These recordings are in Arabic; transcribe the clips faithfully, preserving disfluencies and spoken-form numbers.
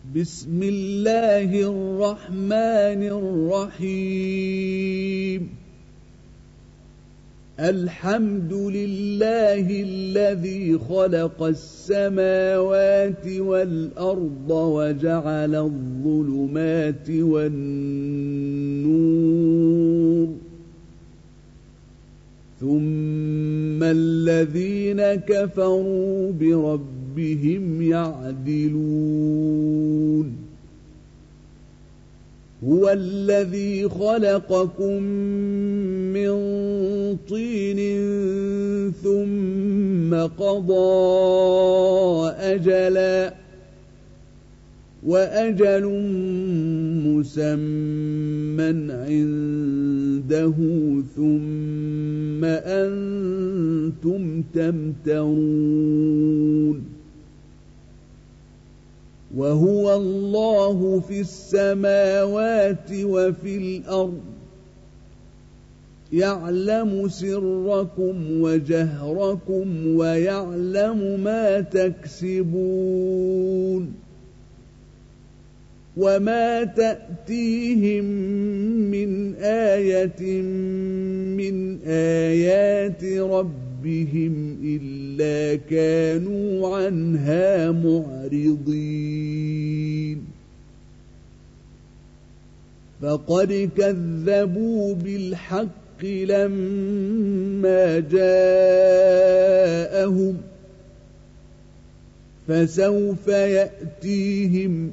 بسم الله الرحمن الرحيم الحمد لله الذي خلق السماوات والأرض وجعل الظلمات والنور ثم الذين كفروا بربهم يعدلون هو الذي خلقكم من طين ثم قضى أجلا وأجل مسمى عنده ثم أنتم تمترون وهو الله في السماوات وفي الأرض يعلم سركم وجهركم ويعلم ما تكسبون وما تأتيهم من آية من آيات ربهم إلا كانوا عنها معرضين فقد كذبوا بالحق لما جاءهم فسوف يأتيهم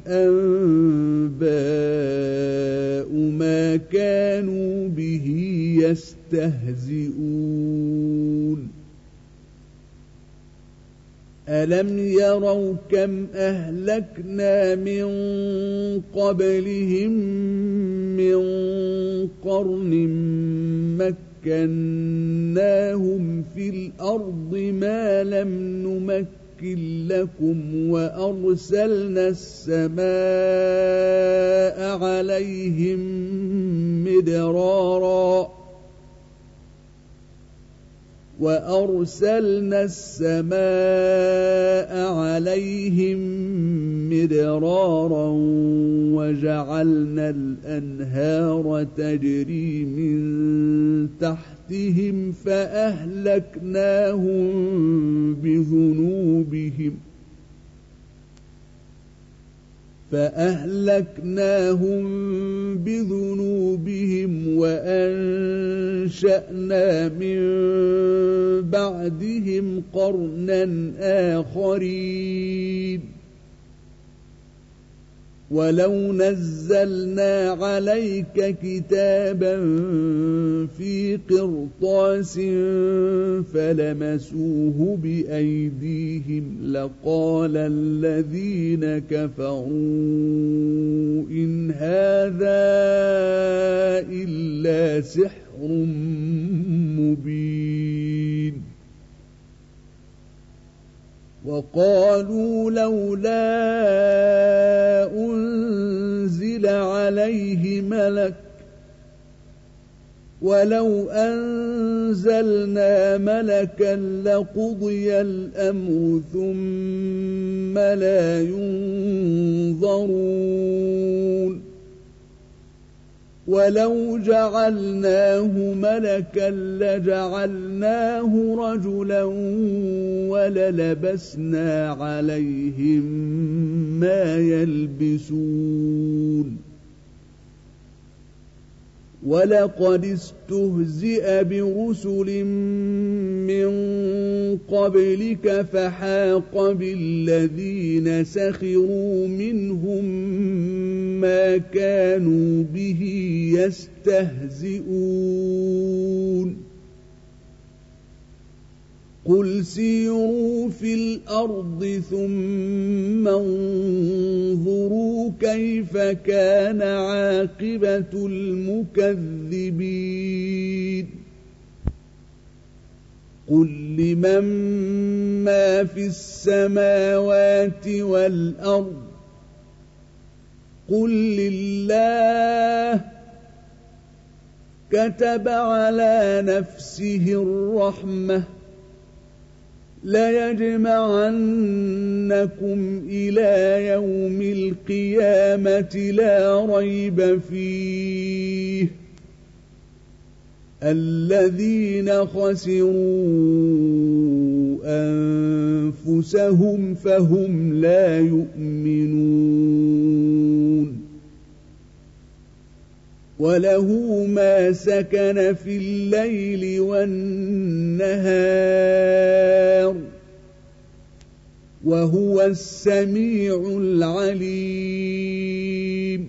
أنباء ما كانوا به يستهزئون ألم يروا كم أهلكنا من قبلهم من قرن مكناهم في الأرض ما لم نمكن لكم وأرسلنا السماء عليهم مدرارا وأرسلنا السماء عليهم مدرارا وجعلنا الأنهار تجري من تحتهم فأهلكناهم بذنوبهم فأهلكناهم بذنوبهم وأنشأنا من بعدهم قرنا آخرين ولو نزلنا عليك كتابا في قرطاس فلمسوه بأيديهم لقال الذين كفروا إن هذا إلا سحر مبين وقالوا لولا أنزل عليه ملك ولو أنزلنا ملكا لقضي الأمر ثم لا ينظرون ولو جعلناه ملكا لجعلناه رجلا وللبسنا عليهم ما يلبسون ولقد استهزئ برسل من قبلك فحاق بالذين سخروا منهم ما كانوا به يستهزئون قل سيروا في الأرض ثم انظروا كيف كان عاقبة المكذبين قل لمن ما في السماوات والأرض قل لله كتب على نفسه الرحمة ليجمعنكم إلى يوم القيامة لا ريب فيه الذين خسروا أنفسهم فهم لا يؤمنون وله ما سكن في الليل والنهار وهو السميع العليم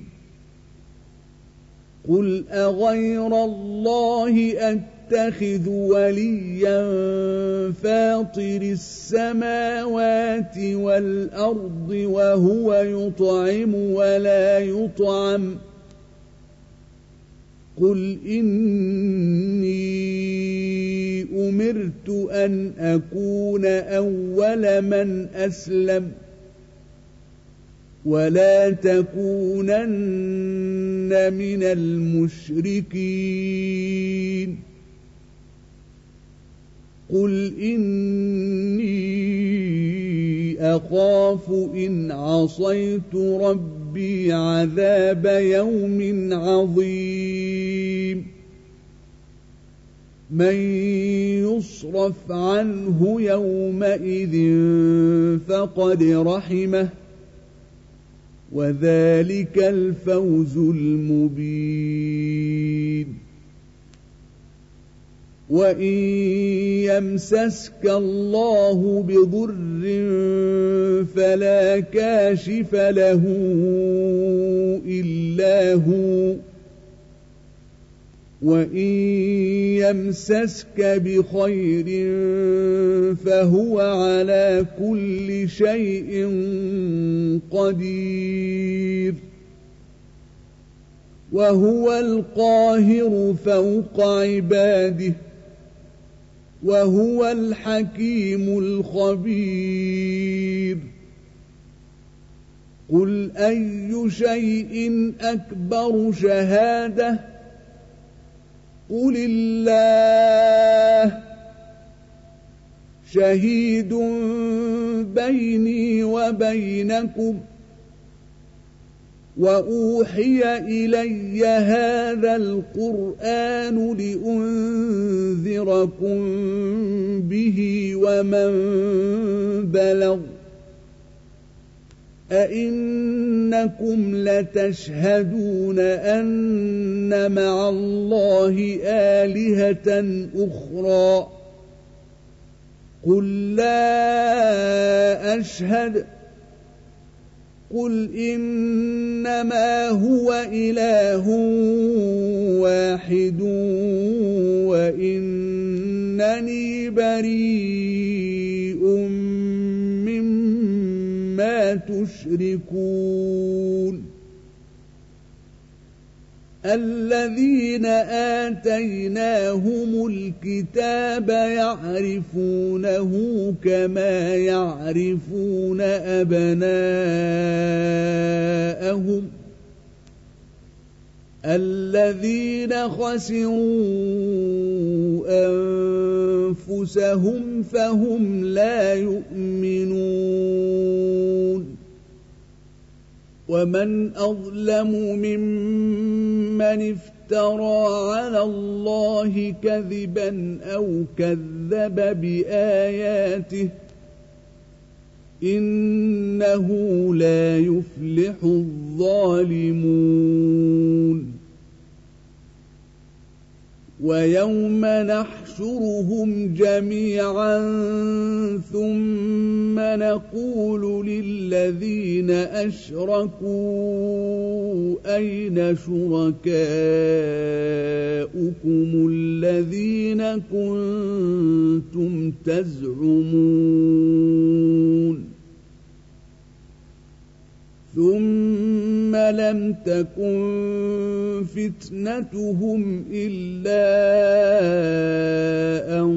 قل أغير الله أتخذ وليا فاطر السماوات والأرض وهو يطعم ولا يطعم قل إني أمرت أن أكون أول من أسلم ولا تكونن من المشركين قل إني أخاف إن عصيت ربي عذاب يوم عظيم من يصرف عنه يومئذ فقد رحمه وذلك الفوز المبين وإن يمسسك الله بضر فلا كاشف له إلا هو وإن يمسسك بخير فهو على كل شيء قدير وهو القاهر فوق عباده وهو الحكيم الخبير قل أي شيء أكبر شهادة قل الله شهيد بيني وبينكم وأوحي إلي هذا القرآن لأنذركم به ومن بلغ أئنكم لتشهدون أن مع الله آلهة أخرى قل لا أشهد قل إنما هو إله واحد وإنني بريء مما تشركون الذين آتيناهم الكتاب يعرفونه كما يعرفون أبناءهم الذين خسروا أنفسهم فهم لا يؤمنون ومن أظلم ممن افترى على الله كذبا أو كذب بآياته إنه لا يفلح الظالمون ويوم نحشرهم جميعا ثم نقول للذين أشركوا أين شركاؤكم الذين كنتم تزعمون ثم لم تكن فتنتهم إلا أن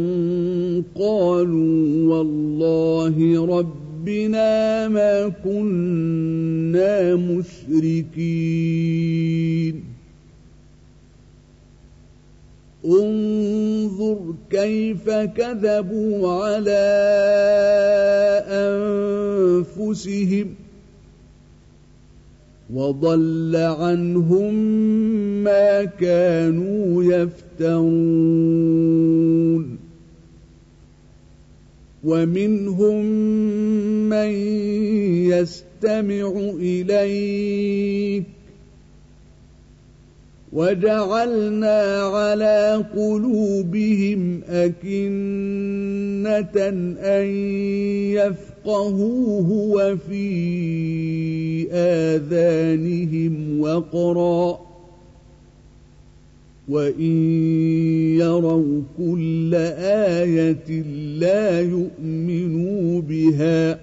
قالوا والله ربنا ما كنا مشركين انظر كيف كذبوا على أنفسهم وضل عنهم ما كانوا يفترون ومنهم من يستمع إليك وجعلنا على قلوبهم أكنة أن يفقهوه وفي آذانهم وقرا وإن يروا كل آية لا يؤمنوا بها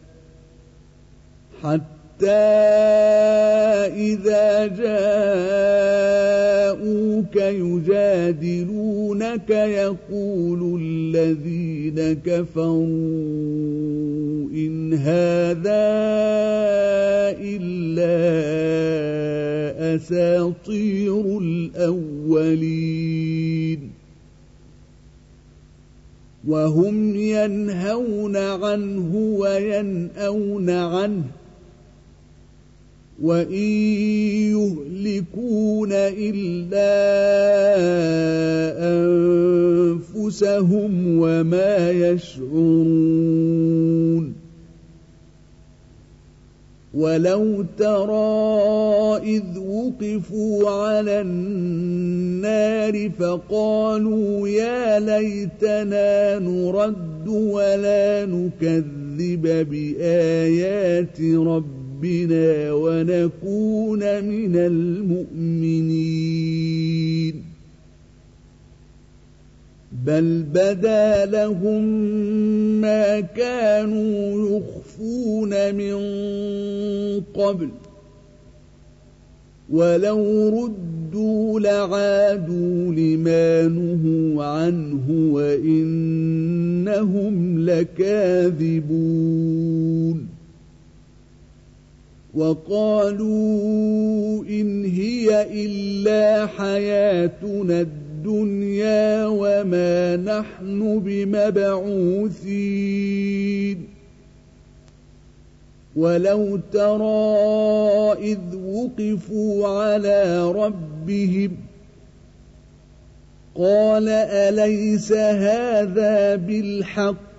حتى إذا جاءوك يجادلونك يقول الذين كفروا إن هذا إلا أساطير الأولين وهم ينهون عنه وينأون عنه وإن يهلكون إلا أنفسهم وما يشعرون ولو ترى إذ وقفوا على النار فقالوا يا ليتنا نرد ولا نكذب بآيات ربنا بنا ونكون من المؤمنين بل بدا لهم ما كانوا يخفون من قبل ولو ردوا لعادوا لما نهوا عنه وإنهم لكاذبون وقالوا إن هي إلا حياتنا الدنيا وما نحن بمبعوثين ولو ترى إذ وقفوا على ربهم قال أليس هذا بالحق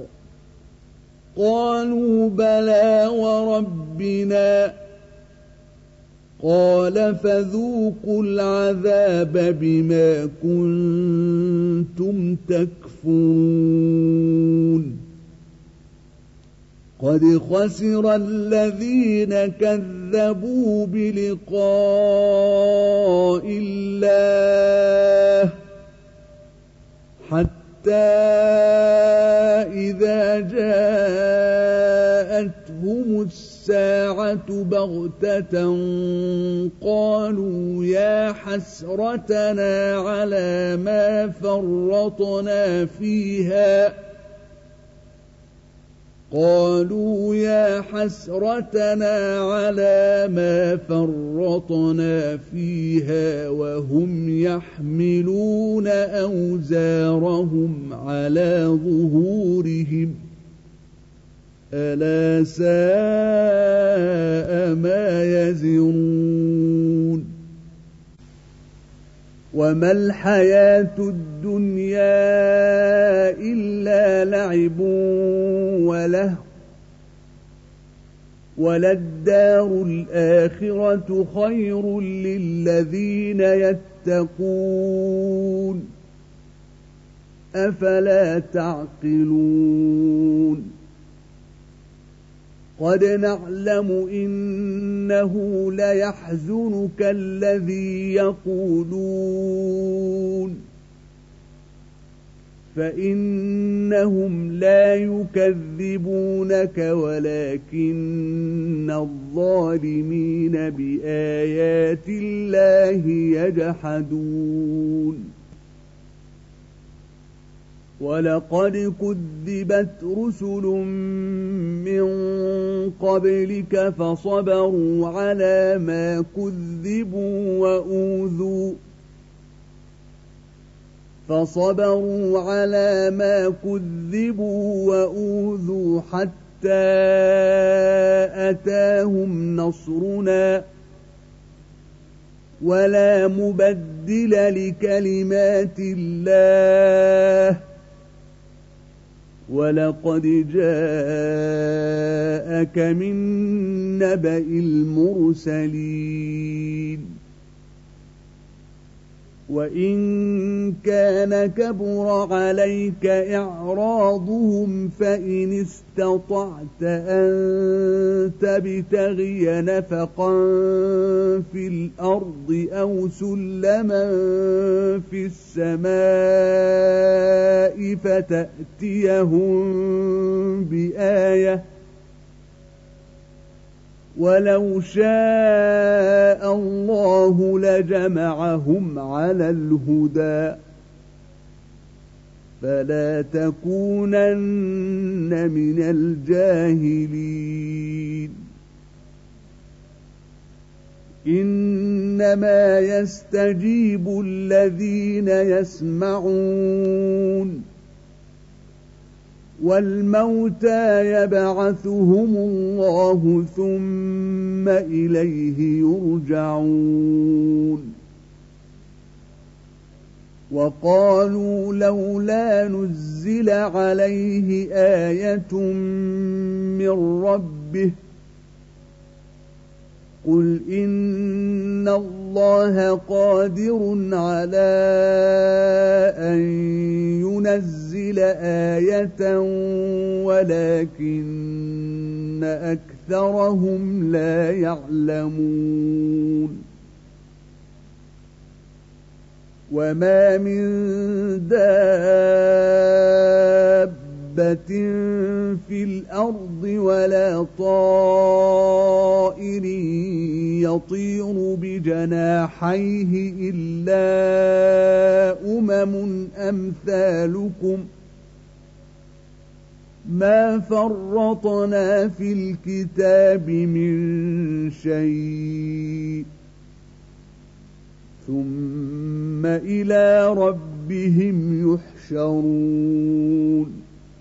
قالوا بلى وربنا قال فذوقوا العذاب بما كنتم تكفرون قد خسر الذين كذبوا بلقاء الله حتى إذا جاءتهم الساعة بغتة قالوا يا حسرتنا على ما فرطنا فيها قالوا يا حسرتنا على ما فرطنا فيها وهم يحملون أوزارهم على ظهورهم ألا ساء ما يزرون وما الحياة الدنيا إلا لعب وله وللدار الآخرة خير للذين يتقون أفلا تعقلون قد نعلم إنه ليحزنك الذي يقولون فإنهم لا يكذبونك ولكن الظالمين بآيات الله يجحدون ولقد كذبت رسل من قبلك فصبروا على ما كذبوا وأوذوا فصبروا على ما كذبوا وأوذوا حتى أتاهم نصرنا ولا مبدل لكلمات الله ولقد جاءك من نبأ المرسلين وإن كان كبر عليك إعراضهم فإن استطعت أن تبتغي نفقا في الأرض أو سلما في السماء فتأتيهم بآية ولو شاء الله لجمعهم على الهدى فلا تكونن من الجاهلين إنما يستجيب الذين يسمعون والموتى يبعثهم الله ثم إليه يرجعون وقالوا لولا نزل عليه آية من ربه قل إن الله قادر على أن ينزل آية ولكن أكثرهم لا يعلمون وما من دابة في الأرض ولا طائر يطير بجناحيه إلا أمم أمثالكم ما فرطنا في الكتاب من شيء ثم إلى ربهم يحشرون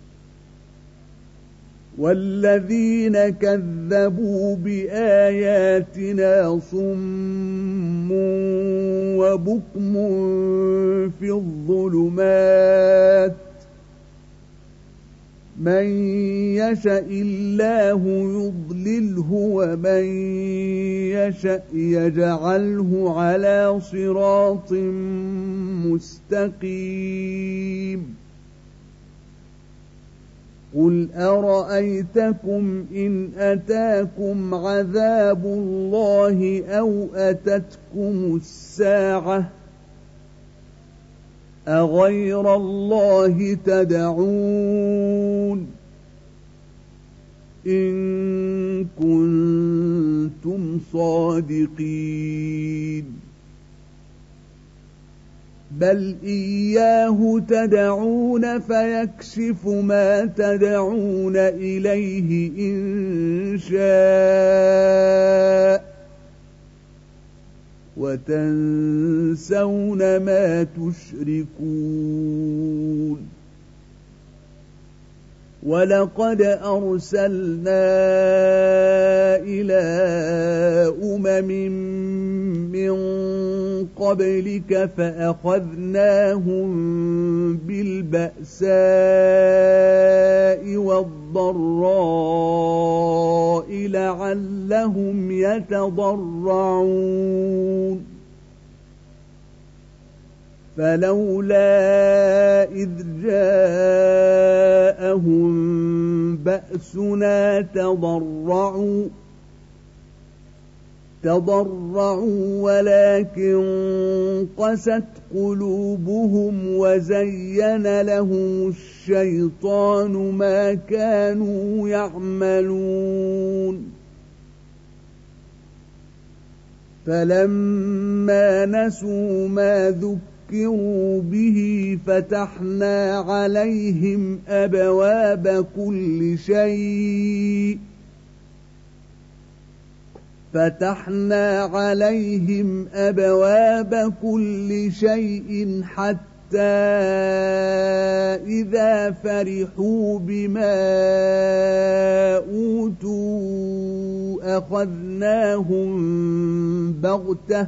والذين كذبوا بآياتنا صم وبكم في الظلمات من يشاء الله يضلله ومن يشاء يجعله على صراط مستقيم قل أرأيتكم إن أتاكم عذاب الله أو أتتكم الساعة أغير الله تدعون إن كنتم صادقين بل إياه تدعون فيكشف ما تدعون إليه إن شاء وتنسون ما تشركون ولقد أرسلنا إلى أمم من قبلك فأخذناهم بالبأساء والضراء لعلهم يتضرعون فلولا إذ جاءهم بأسنا تضرعوا تضرعوا ولكن قست قلوبهم وزين لهم الشيطان ما كانوا يعملون فلما نسوا ما ذكروا به فتحنا عليهم أبواب كل شيء فتحنا عليهم أبواب كل شيء حتى إذا فرحوا بما أوتوا أخذناهم بغتة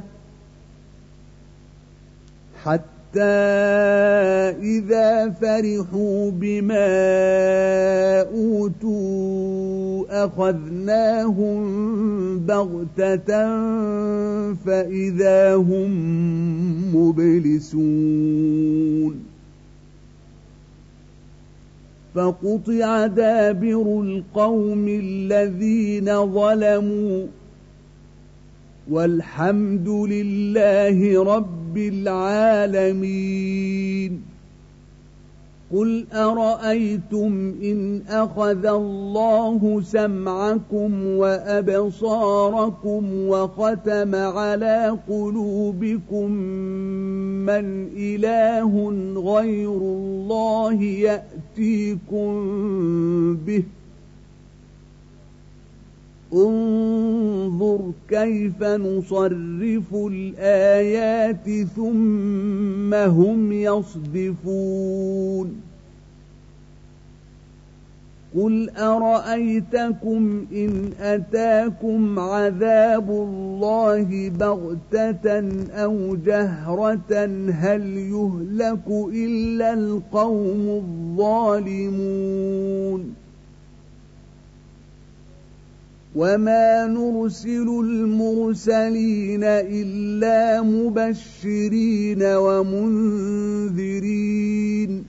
حتى إذا فرحوا بما أوتوا أخذناهم بغتة فإذا هم مبلسون فقطع دابر القوم الذين ظلموا والحمد لله رب العالمين. قل أرأيتم إن أخذ الله سمعكم وأبصاركم وختم على قلوبكم من إله غير الله يأتيكم به انظر كيف نصرف الآيات ثم هم يصدفون. قل أرأيتكم إن أتاكم عذاب الله بغتة أو جهرة هل يهلك إلا القوم الظالمون. وما نرسل المرسلين إلا مبشرين ومنذرين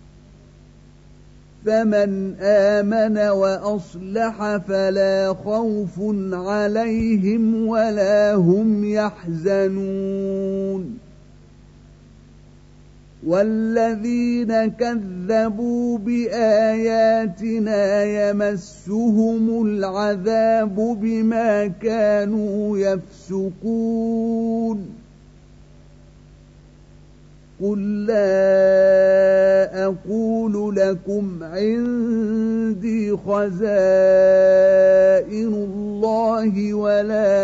فمن آمن وأصلح فلا خوف عليهم ولا هم يحزنون. والذين كذبوا بآياتنا يمسهم العذاب بما كانوا يفسقون. قل لا أقول لكم عندي خزائن الله ولا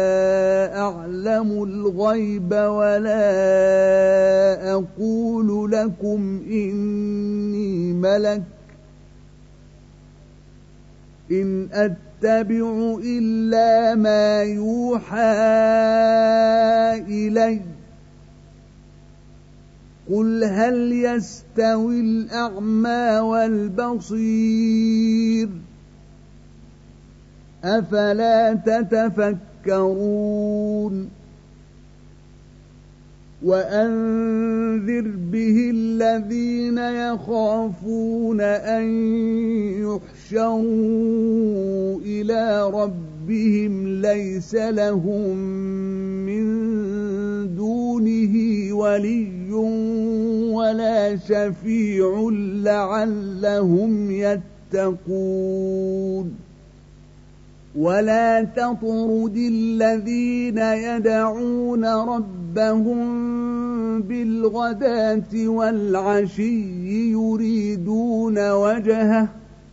أعلم الغيب ولا أقول لكم إني ملك إن أتبع إلا ما يوحى إلي. قل هل يستوي الأعمى والبصير أفلا تتفكرون. وأنذر به الذين يخافون أن يحشروا إلى ربهم ليس لهم من دونه ولي ولا شفيع لعلهم يتقون. ولا تطرد الذين يدعون ربهم بالغداة والعشي يريدون وجهه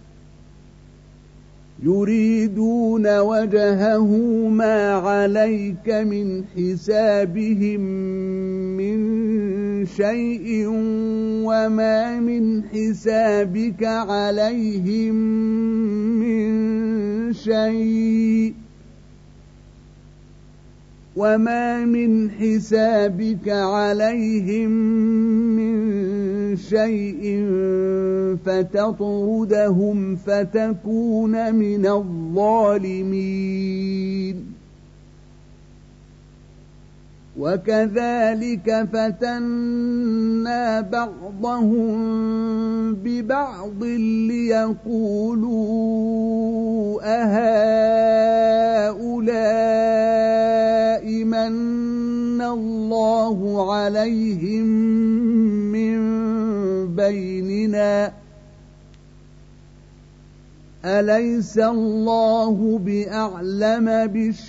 يريدون وجهه ما عليك من حسابهم من شيء وما من حسابك عليهم من شيء وما من حسابك عليهم من شيء فتطردهم فتكون من الظالمين. وكذلك فتنا بعضهم ببعض ليقولوا أهؤلاء من الله عليهم من بيننا أليس الله بأعلم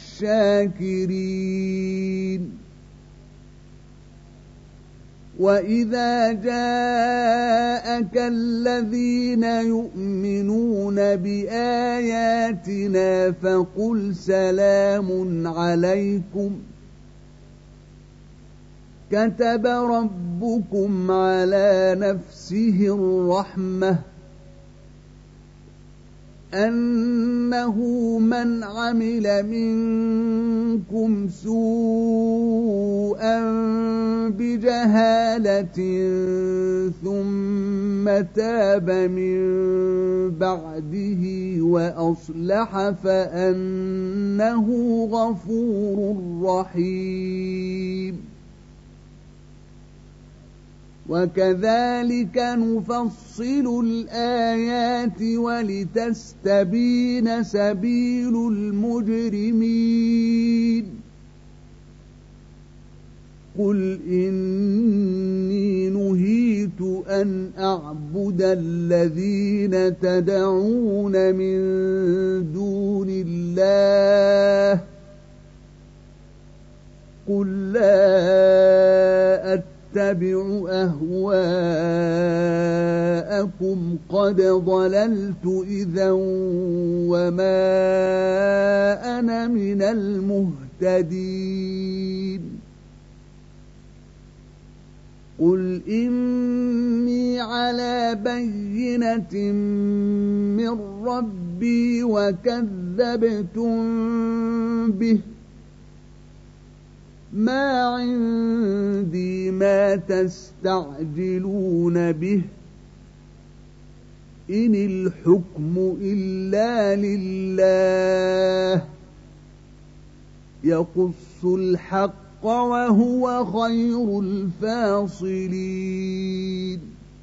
بالشاكرين. وإذا جاءك الذين يؤمنون بآياتنا فقل سلام عليكم كتب ربكم على نفسه الرحمة أنه من عمل منكم سوءا بجهالة ثم تاب من بعده وأصلح فأنه غفور رحيم وكذلك نفصل الآيات ولتستبين سبيل المجرمين قل إني نهيت أن أعبد الذين تدعون من دون الله قل لا أتبع اتبع أهواءكم قد ضللت إذا وما أنا من المهتدين قل إني على بينة من ربي وكذبتم به ما عندي ما تستعجلون به إن الحكم إلا لله يقص الحق وهو خير الفاصلين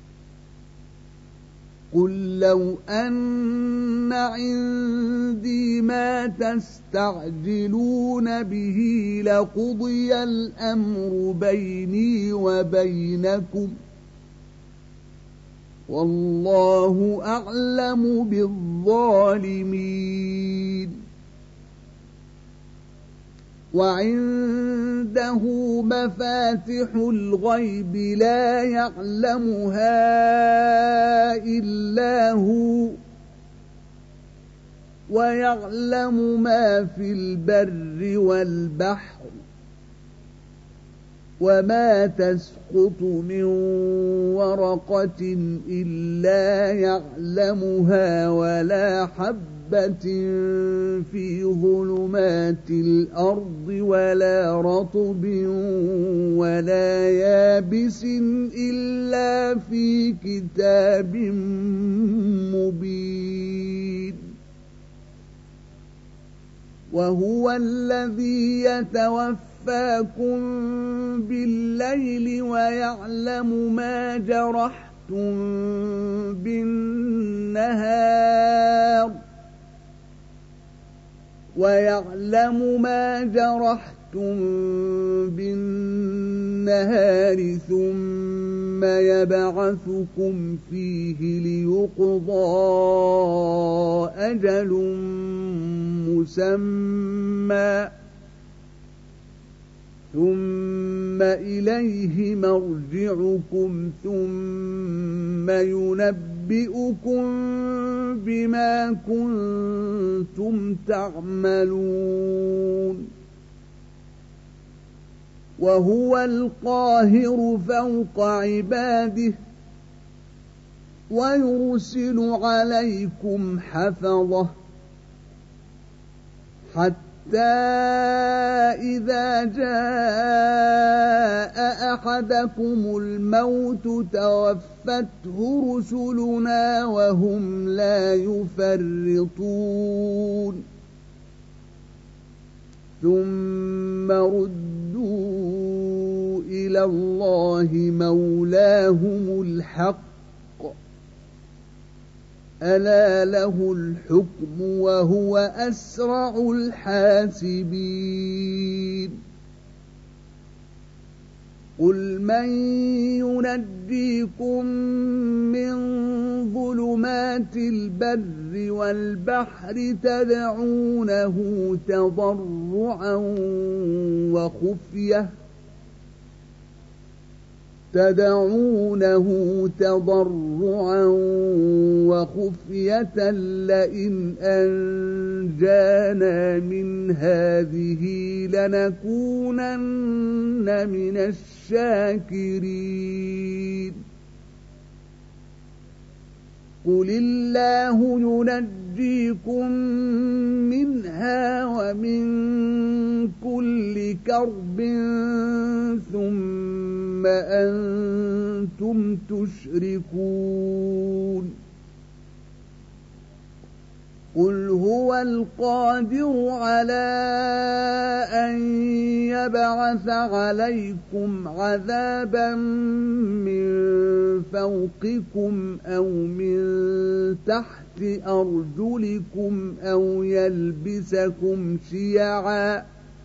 قل لو أن عندي ما تستعجلون به لقضي الأمر بيني وبينكم والله أعلم بالظالمين وعنده مفاتح الغيب لا يعلمها إلا هو ويعلم ما في البر والبحر وما تسقط من ورقة إلا يعلمها ولا حبة في ظلمات الأرض ولا رطب ولا يابس إلا في كتاب مبين وهو الذي يتوفاكم بالليل ويعلم ما جرحتم بالنهار ويعلم ما جرحتم بالنهار ثم يبعثكم فيه ليقضى أجل مسمى ثم إليه مرجعكم ثم ينبئكم بما كنتم تعملون وهو القاهر فوق عباده ويرسل عليكم حفظه حتى إذا جاء أحدكم الموت توفته رسلنا وهم لا يفرطون ثم ردوا إلى الله مولاهم الحق ألا له الحكم وهو أسرع الحاسبين قل من ينجيكم من ظلمات البر والبحر تدعونه تضرعا وخفية تدعونه تضرعا وخفية لئن أنجانا من هذه لنكونن من الشاكرين قل الله ينجيكم منها ومن كل كرب ثم أنتم تشركون قل هو القادر على أن يبعث عليكم عذابا من فوقكم أو من تحت أرجلكم أو يلبسكم شيعا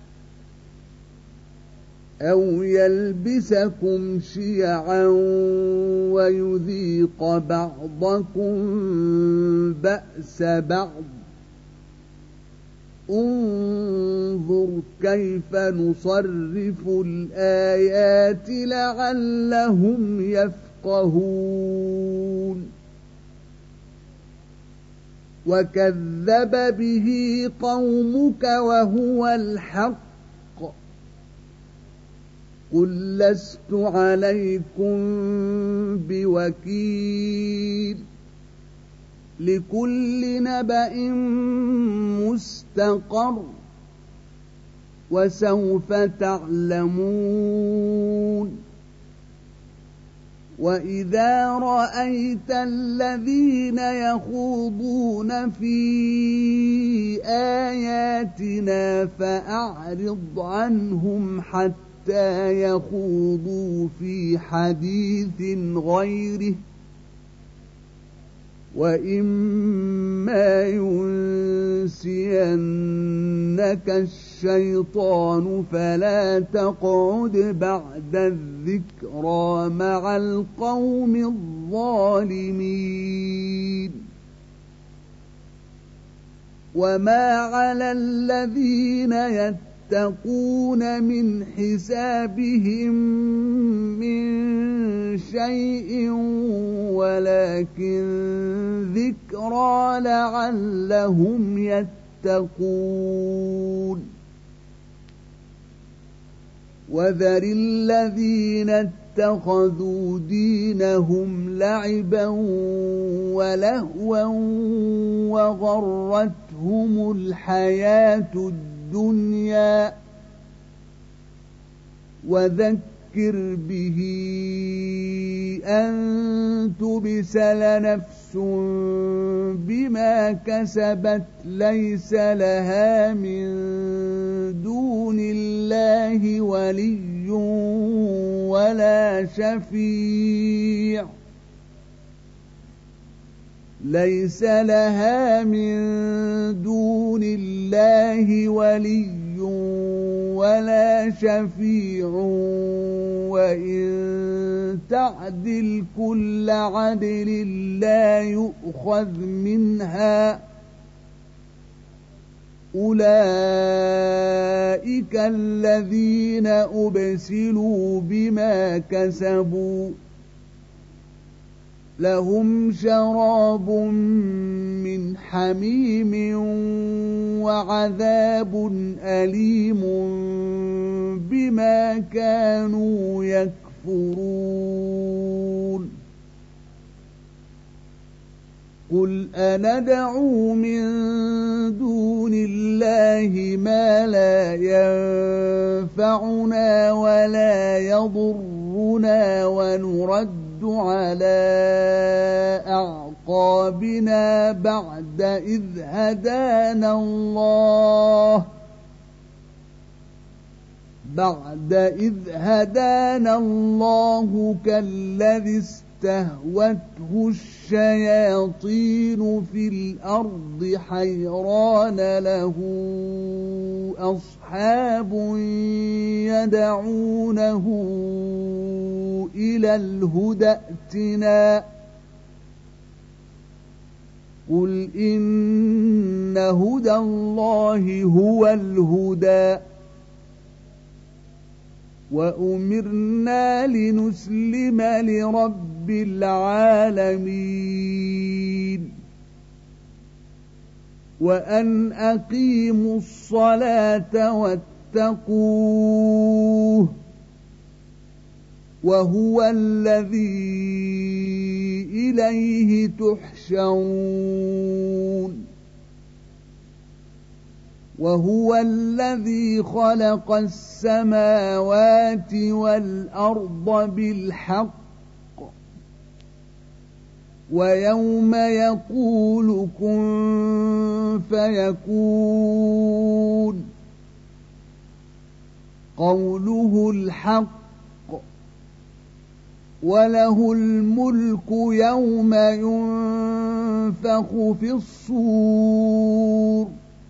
أو يلبسكم شيعا ويذيق بعضكم بأس بعض انظر كيف نصرف الآيات لعلهم يفقهون وكذب به قومك وهو الحق قل لست عليكم بوكيل لكل نبأ مستقر وسوف تعلمون وإذا رأيت الذين يخوضون في آياتنا فأعرض عنهم حتى يخوضوا في حديث غيره وإما ينسينك الشيطان فلا تقعد بعد الذكرى مع القوم الظالمين وما على الذين يتقون يتقون من حسابهم من شيء ولكن ذكرى لعلهم يتقون وذر الذين اتخذوا دينهم لعبا ولهوا وغرتهم الحياة الدنيا الدنيا وذكر به أن تبسل نفس بما كسبت ليس لها من دون الله ولي ولا شفيع ليس لها من دون الله ولي ولا شفيع وإن تعدل كل عدل لا يؤخذ منها أولئك الذين أبسلوا بما كسبوا لهم شراب من حميم وعذاب أليم بما كانوا يكفرون قل أندعو من دون الله ما لا ينفعنا ولا يضرنا ونرد على أعقابنا بعد إذ هدانا الله بعد إذ هدانا الله كالذي استهوته الشياطين في الأرض حيران له أصحاب يدعونه إلى الهدى ائتنا قل إن هدى الله هو الهدى وأمرنا لنسلم لرب العالمين وأن أقيموا الصلاة واتقوه وهو الذي إليه تحشرون وهو الذي خلق السماوات والأرض بالحق ويوم يقول كن فيكون قوله الحق وله الملك يوم ينفخ في الصور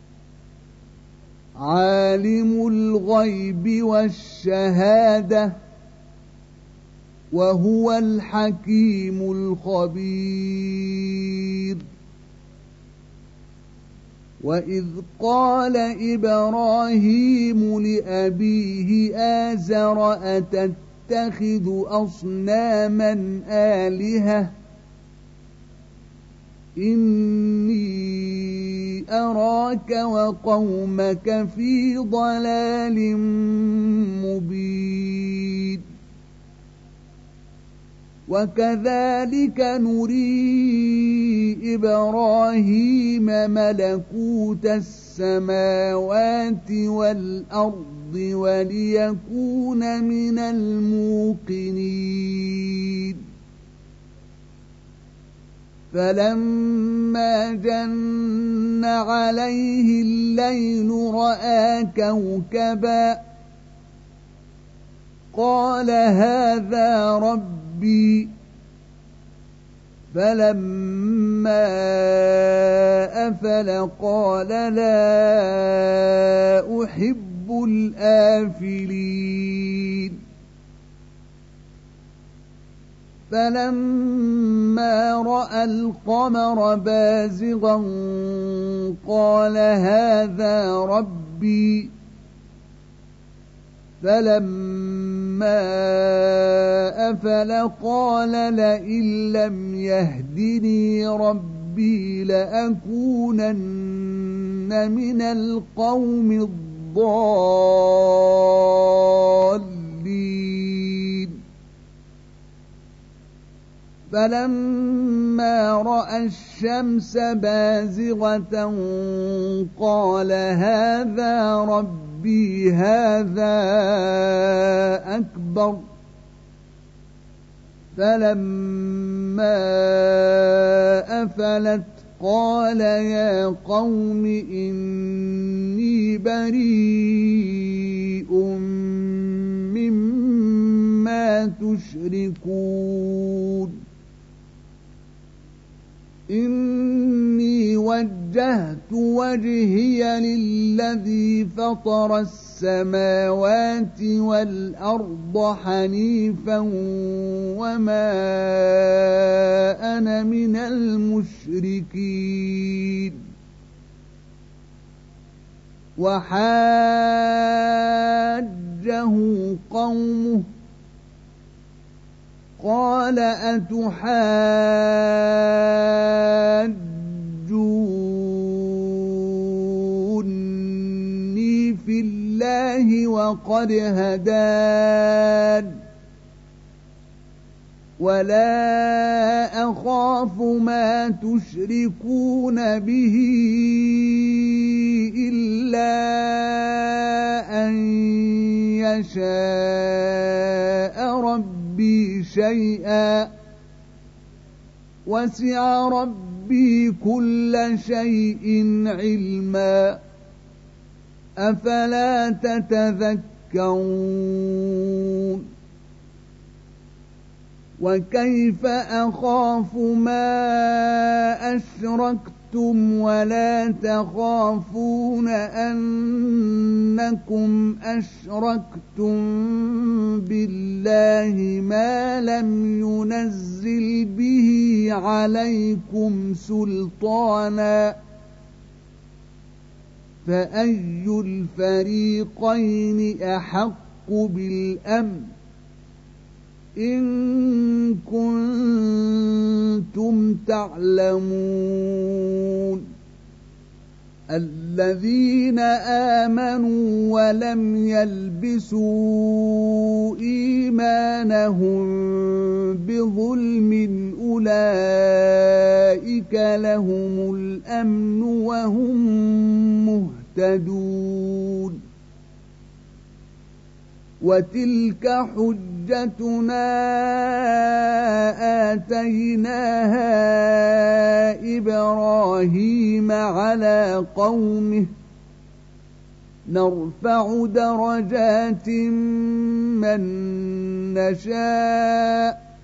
عالم الغيب والشهادة وهو الحكيم الخبير وإذ قال إبراهيم لأبيه آزر أتتخذ أصناما آلهة إني أراك وقومك في ضلال مبين وكذلك نري إبراهيم ملكوت السماوات والأرض وليكون من الموقنين فلما جن عليه الليل رأى كوكبا قال هذا ربي فلما أفل قال لا أحب الآفلين فلما رأى القمر بازغا قال هذا ربي فلما أفل قال لئن لم يهدني ربي لأكونن من القوم الضالين فلما رأى الشمس بازغة قال هذا ربي هذا أكبر فلما أفلت قال يا قوم إني بريء مما تشركون إني وجهت وجهي للذي فطر السماوات والأرض حنيفا وما أنا من المشركين وحاجه قومه قال أتحاجوني في الله وقد هدان ولا أخاف ما تشركون به إلا أن يشاء ربي شيئا وسع ربي كل شيء علما أفلا تتذكرون وكيف أخاف ما أشركتم ولا تخافون أنكم أشركتم بالله ما لم ينزل به عليكم سلطانا فأي الفريقين أحق بالأمر إن كنتم تعلمون الذين آمنوا ولم يلبسوا إيمانهم بظلم أولئك لهم الأمن وهم مهتدون وتلك حجتنا آتيناها إبراهيم على قومه نرفع درجات من نشاء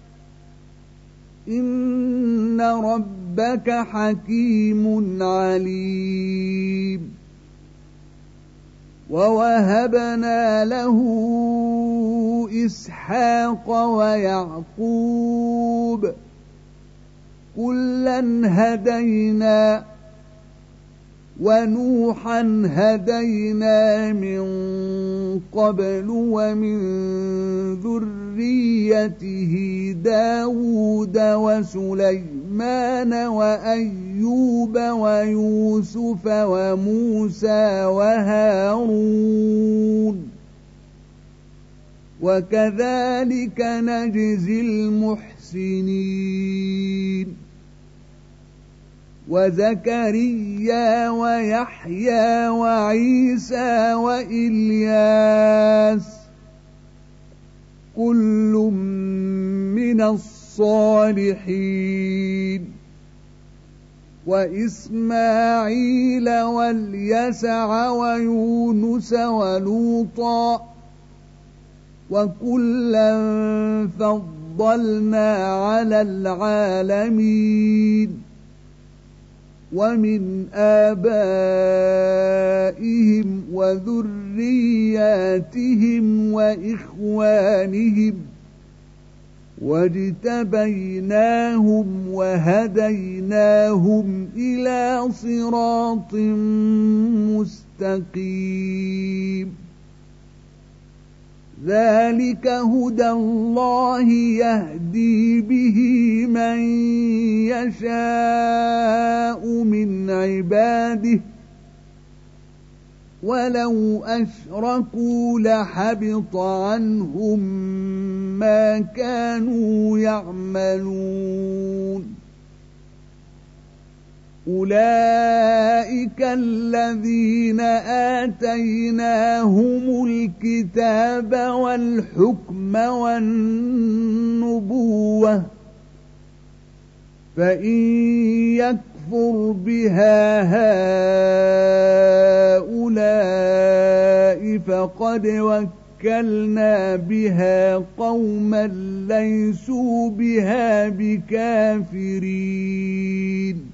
إن ربك حكيم عليم ووهبنا له إسحاق ويعقوب كلا هدينا ونوحا هدينا من قبل ومن ذريته داود وسليمان وأيوب ويوسف وموسى وهارون وكذلك نجزي المحسنين وزكريا ويحيى وعيسى وإلياس كل من الصالحين وإسماعيل واليسع ويونس ولوطا وكلا فضلنا على العالمين ومن آبائهم وذرياتهم وإخوانهم واجتبيناهم وهديناهم إلى صراط مستقيم ذلك هدى الله يهدي به من يشاء من عباده ولو أشركوا لحبط عنهم ما كانوا يعملون أولئك الذين آتيناهم الكتاب والحكم والنبوة فإن يكفر بها هؤلاء فقد وكلنا بها قوما ليسوا بها بكافرين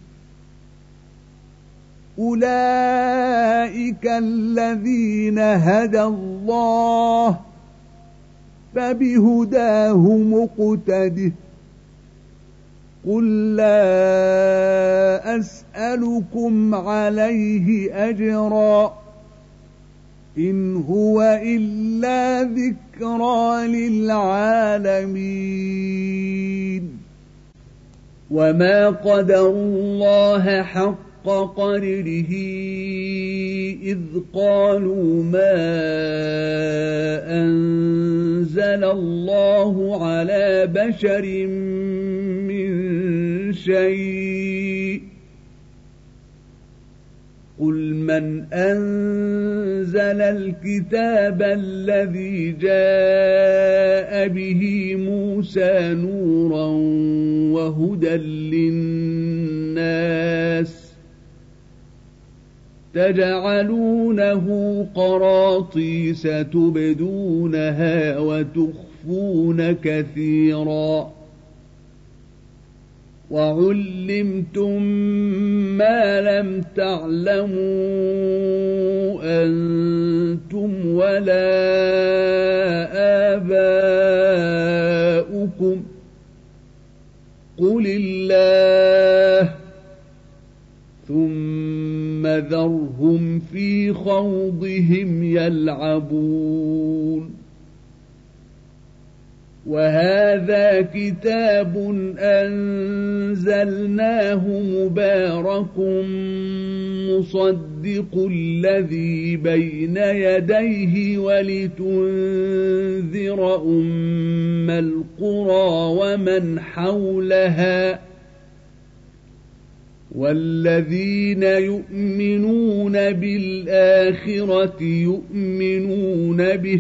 أولئك الذين هدى الله فبهداه مقتده قل لا أسألكم عليه أجرا إن هو إلا ذكرى للعالمين وما قدروا الله حق قدره إذ قالوا ما أنزل الله على بشر من شيء قل من أنزل الكتاب الذي جاء به موسى نورا وهدى للناس تجعلونه قراطيس تبدونها وتخفون كثيرا وعلمتم ما لم تعلموا أنتم ولا آباؤكم قل الله ثم ذرهم في خوضهم يلعبون وهذا كتاب أنزلناه مبارك مصدق الذي بين يديه ولتنذر أم القرى ومن حولها والذين يؤمنون بالآخرة يؤمنون به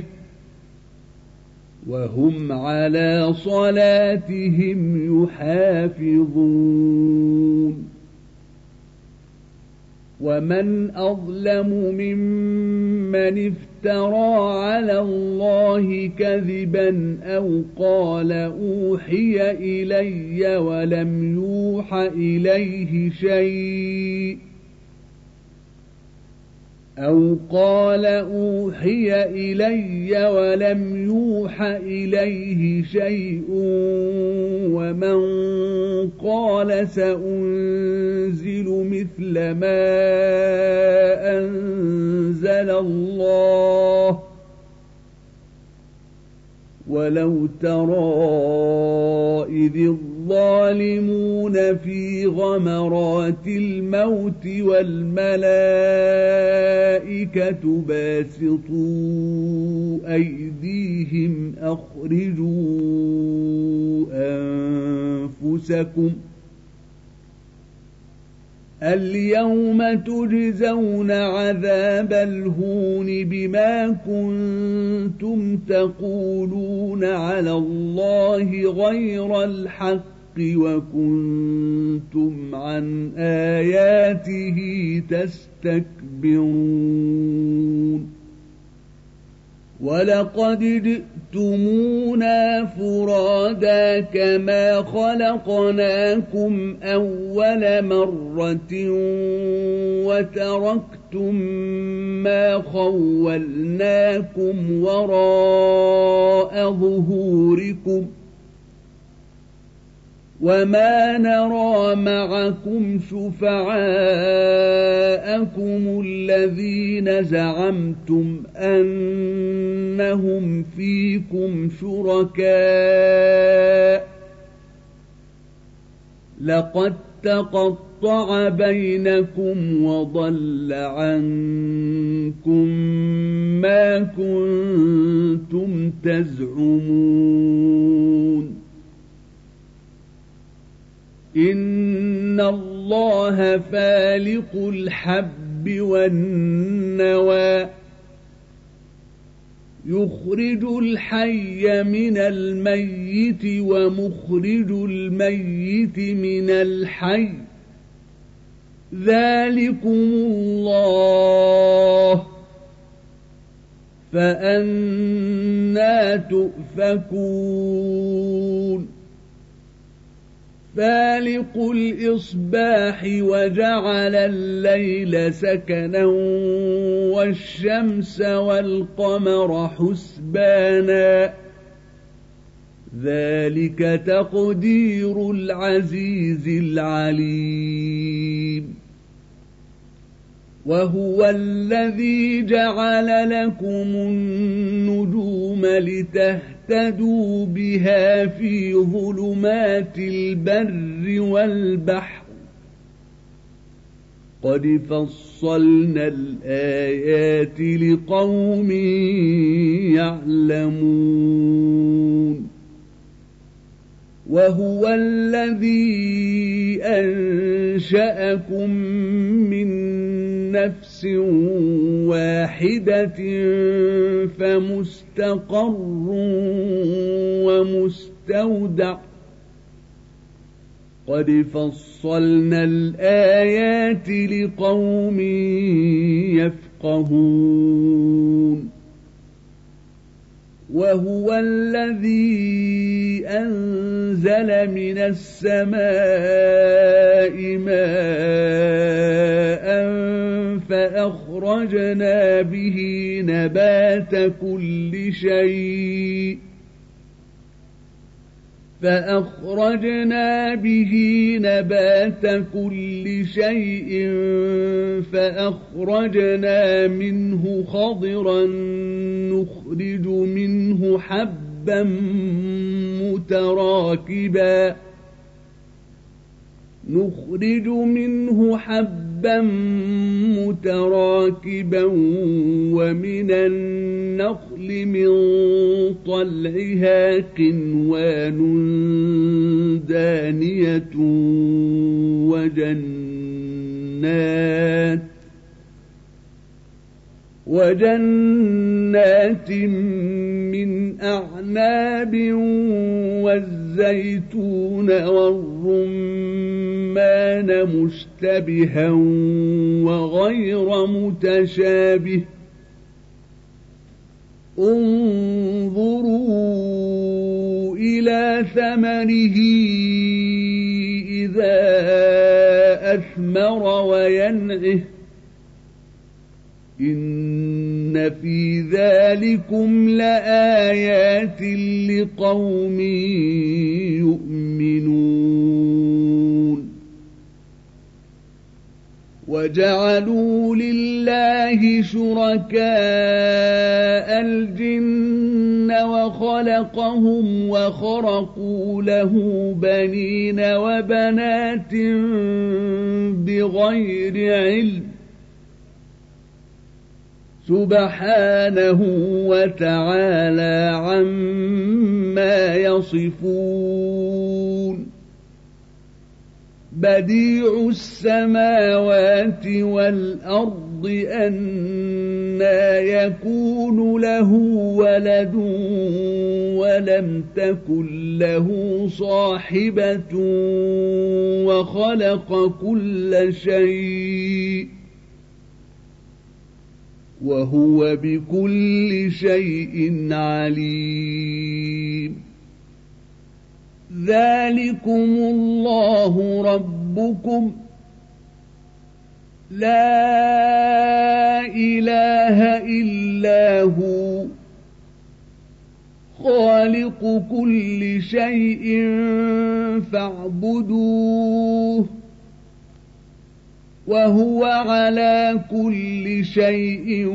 وهم على صلاتهم يحافظون ومن أظلم ممن افترى على الله كذبا أو قال أوحي إلي ولم يوح إليه شيء أو قال أوحي إلي ولم يوح إليه شيء ومن قال سأنزل مثل ما أنزل الله ولو ترى إذ الظالمون في غمرات الموت والملائكة باسطوا أيديهم أخرجوا أنفسكم اليوم تجزون عذاب الهون بما كنتم تقولون على الله غير الحق وكنتم عن آياته تستكبرون ولقد جئتمونا فرادا كما خلقناكم أول مرة وتركتم ما خولناكم وراء ظهوركم وما نرى معكم شفعاءكم الذين زعمتم أنهم فيكم شركاء لقد تقطع بينكم وضل عنكم ما كنتم تزعمون إن الله فالق الحب والنوى يخرج الحي من الميت ومخرج الميت من الحي ذلكم الله فأنى تؤفكون فالق الإصباح وجعل الليل سكنا والشمس والقمر حسبانا ذلك تقدير العزيز العليم وهو الذي جعل لكم النجوم لتهتدوا بها في ظلمات البر والبحر قد فصلنا الآيات لقوم يعلمون وهو الذي أنشأكم من نفس واحدة فمستقر ومستودع قد فصلنا الآيات لقوم يفقهون وهو الذي أنزل من السماء ماء فأخرجنا به نبات كل شيء فأخرجنا به نبات كل شيء فأخرجنا منه خضرا نخرج منه حبا حبا متراكبا نخرج منه حبا متراكبا ومن النخل من طلعها قنوان دانية وجنات وجنات من أعناب والزيتون والرمان مشتبها وغير متشابه انظروا إلى ثمره إذا أثمر وينعه إن في ذلكم لآيات لقوم يؤمنون وجعلوا لله شركاء الجن وخلقهم وخرقوا له بنين وبنات بغير علم سبحانه وتعالى عما يصفون بديع السماوات والأرض أنى يكون له ولد ولم تكن له صاحبة وخلق كل شيء وهو بكل شيء عليم ذلكم الله ربكم لا إله إلا هو خالق كل شيء فاعبدوه وهو على كل شيء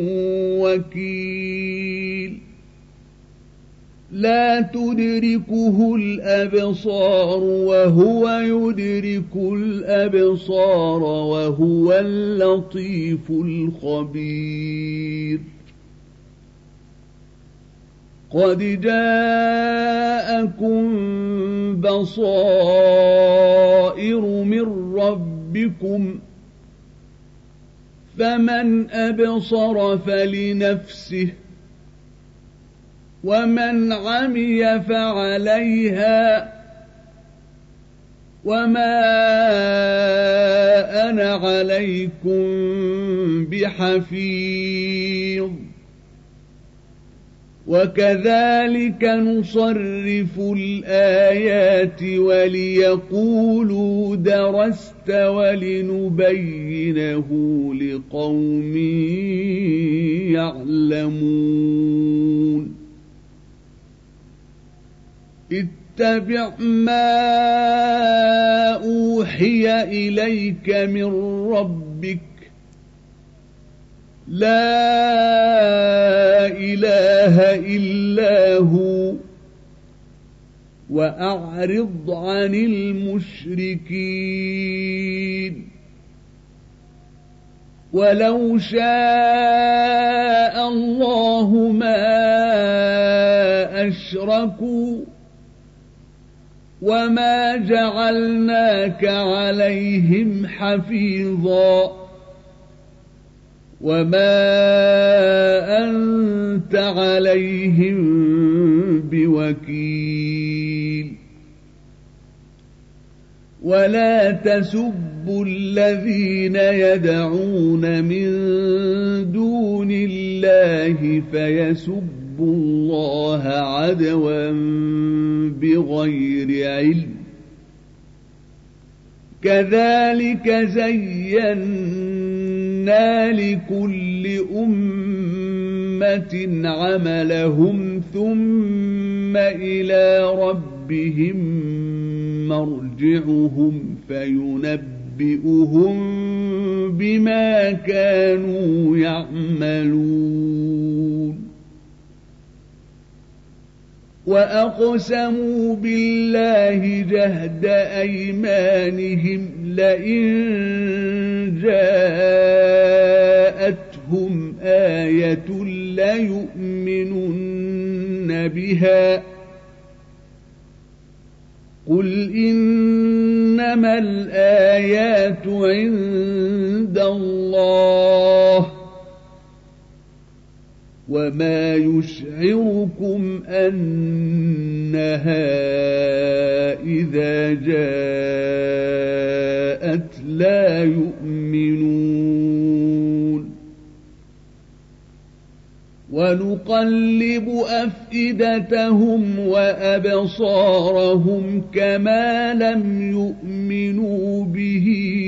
وكيل لا تدركه الأبصار وهو يدرك الأبصار وهو اللطيف الخبير قد جاءكم بصائر من ربكم فمن أبصر فلنفسه ومن عمي فعليها وما أنا عليكم بحفيظ وكذلك نصرف الآيات وليقولوا درست ولنبينه لقوم يعلمون اتبع ما أوحي إليك من ربك لا إله إلا هو وأعرض عن المشركين ولو شاء الله ما أشركوا وما جعلناك عليهم حفيظا وما أنت عليهم بوكيل ولا تسبوا الذين يدعون من دون الله فيسبوا الله عدوا بغير علم كذلك زينا لكل أمة عملهم ثم إلى ربهم مرجعهم فينبئهم بما كانوا يعملون وأقسموا بالله جهد أيمانهم لئن جاءتهم آية ليؤمنن بها قل إنما الآيات عند الله وما يشعركم أنها إذا جاءت لا يؤمنون ونقلب أفئدتهم وأبصارهم كما لم يؤمنوا به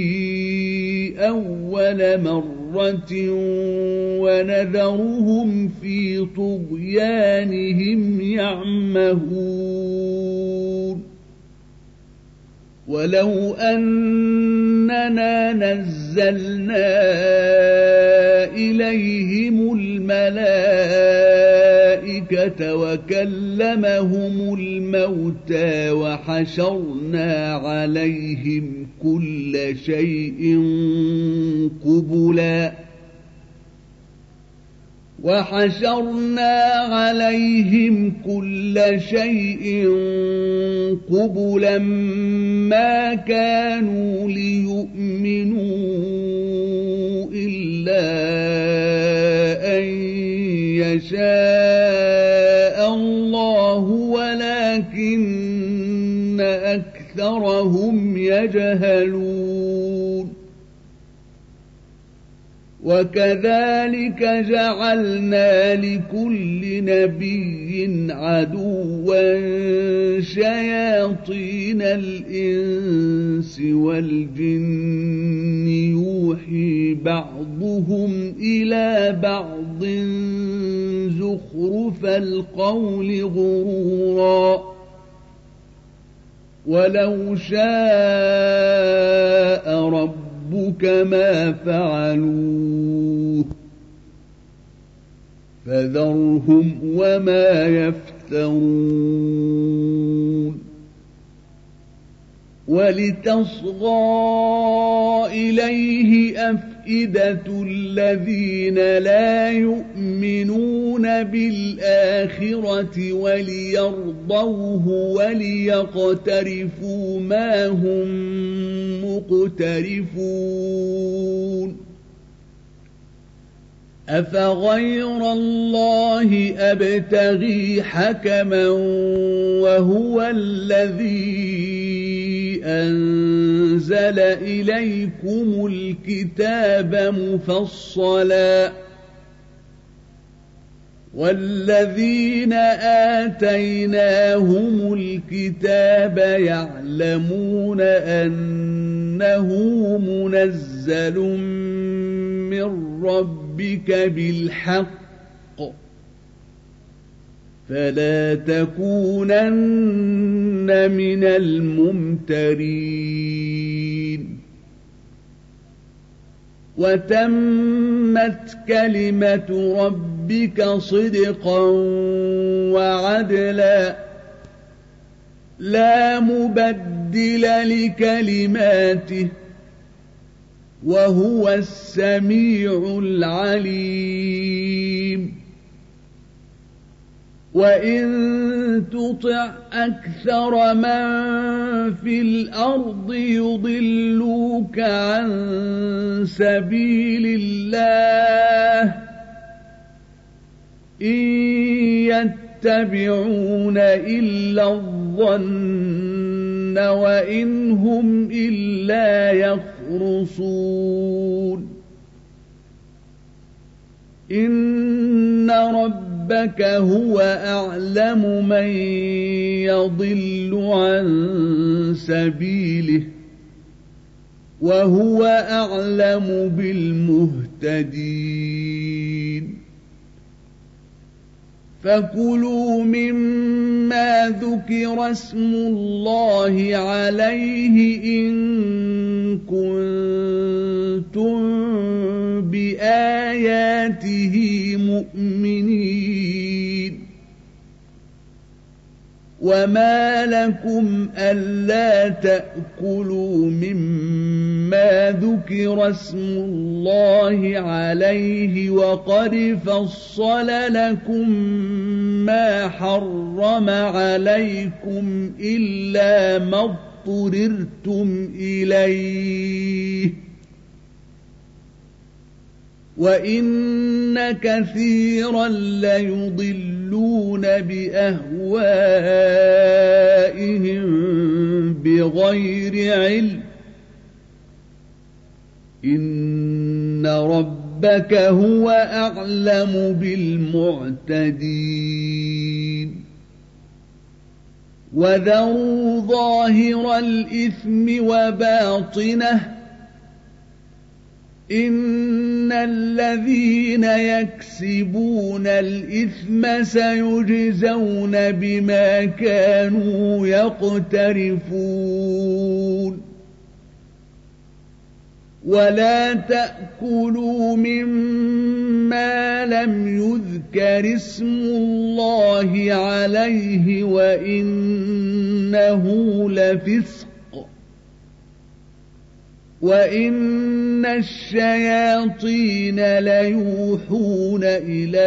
أول مرة ونذرهم في طغيانهم يعمهون ولو أننا نزلنا إليهم الملائكة وكلمهم الموتى وحشرنا عليهم كل شيء قبلا وحشرنا عليهم كل شيء قبلا ما كانوا ليؤمنوا إلا أن يشاء الله ولكن أكثرهم يجهلون وكذلك جعلنا لكل نبي عدوا شياطين الإنس والجن يوحي بعضهم إلى بعض زخرف القول غرورا ولو شاء ربك ربك ما فعلوه فذرهم وما يفترون ولتصغى إليه أفئدة الذين لا يؤمنون بالآخرة وليرضوه وليقترفوا ما هم مقترفون أفغير الله أبتغي حكما وهو الذي أنزل إليكم الكتاب مفصلا والذين آتيناهم الكتاب يعلمون أنه منزل من ربك بالحق فلا تكونن من الممترين وتمت كلمة ربك صدقا وعدلا لا مبدل لكلماته وهو السميع العليم وإن تطع أكثر من في الأرض يضلوك عن سبيل الله إن يتبعون إلا الظن وإن هم إلا يخرصون إن ربك ربك هو أعلم من يضل عن سبيله وهو أعلم بالمهتدين فكلوا مما ذكر اسم الله عليه إن كنتم بآياته مؤمنين وما لكم ألا تأكلوا مما ذكر اسم الله عليه وقد فصل لكم ما حرم عليكم إلا ما اضطررتم إليه وإن كثيرا ليضلون بأهوائهم بغير علم إن ربك هو أعلم بالمعتدين وذروا ظاهر الإثم وباطنه إن الذين يكسبون الإثم سيجزون بما كانوا يقترفون ولا تأكلوا مما لم يذكر اسم الله عليه وإنه لفسق وإن الشياطين ليوحون إلى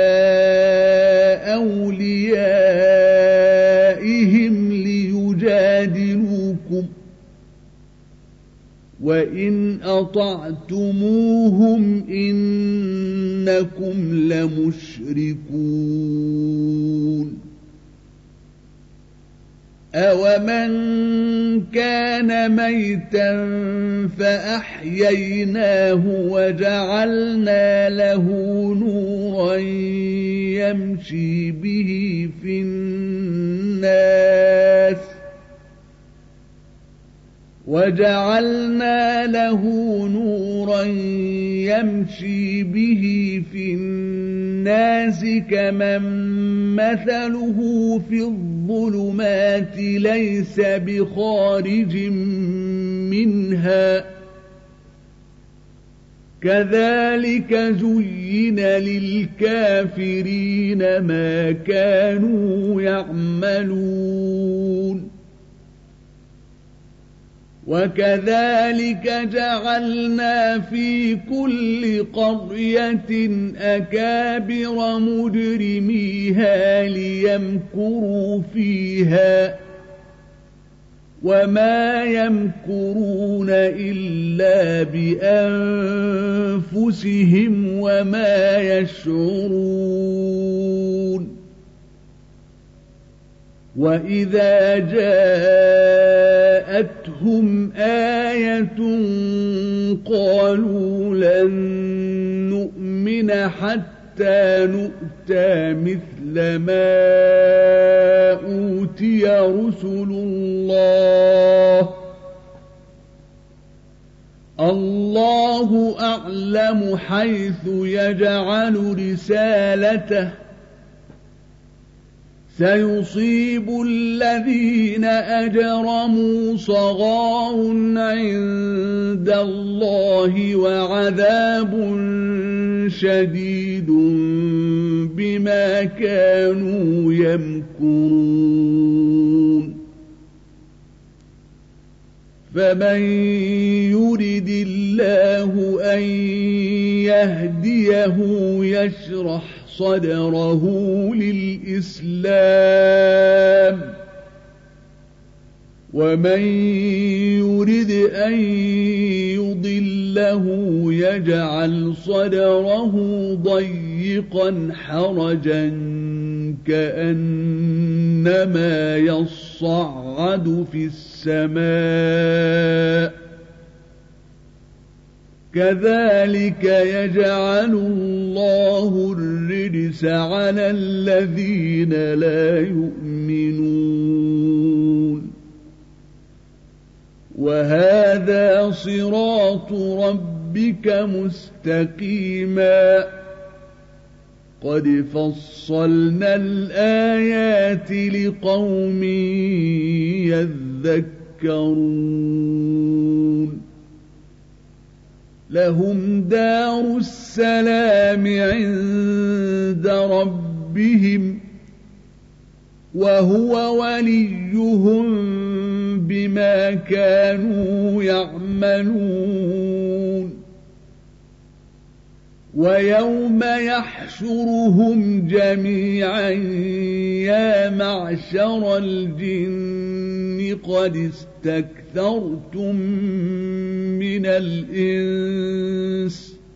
أوليائهم ليجادلوكم وإن أطعتموهم إنكم لمشركون أَوَمَنْ كَانَ مَيْتًا فَأَحْيَيْنَاهُ وَجَعَلْنَا لَهُ نُورًا يَمْشِي بِهِ فِي النَّاسِ وَجَعَلْنَا لَهُ نُورًا يَمْشِي بِهِ فِي النَّاسِ كَمَنْ مَثَلُهُ في الظُّلُمَاتِ لَيْسَ بِخَارِجٍ مِنْهَا كَذَلِكَ زُيِّنَ لِلْكَافِرِينَ مَا كَانُوا يَعْمَلُونَ وَكَذَلِكَ جَعَلْنَا فِي كُلِّ قَرْيَةٍ أَكَابِرَ مُجْرِمِيهَا لِيَمْكُرُوا فِيهَا وَمَا يَمْكُرُونَ إِلَّا بِأَنفُسِهِمْ وَمَا يَشْعُرُونَ وَإِذَا جَاءَتْهُمْ آيَةٌ قَالُوا لَن نُّؤْمِنَ حَتَّى نُؤْتَىٰ مِثْلَ مَا أُوتِيَ رُسُلُ اللَّهِ اللَّهُ أَعْلَمُ حَيْثُ يَجْعَلُ رِسَالَتَهُ سيصيب الذين أجرموا صغار عند الله وعذاب شديد بما كانوا يمكرون فمن يرد الله أن يهديه يشرح صدره للإسلام ومن يرد أن يضله يجعل صدره ضيقا حرجا كأنما يصعد في السماء كذلك يجعل الله الرجس على الذين لا يؤمنون وهذا صراط ربك مستقيما قد فصلنا الآيات لقوم يذكرون لهم دار السلام عند ربهم وهو وليهم بما كانوا يعملون ويوم يحشرهم جميعا يا معشر الجن قد استكثرتم من الإنس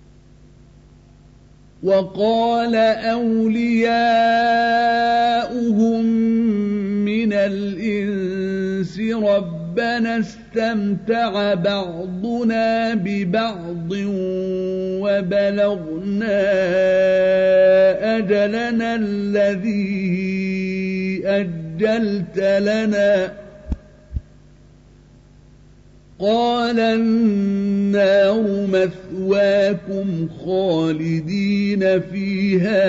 وقال أولياؤهم من الإنس ربنا استمتع بعضنا ببعض وبلغنا أجلنا الذي أجلت لنا قال النار مثواكم خالدين فيها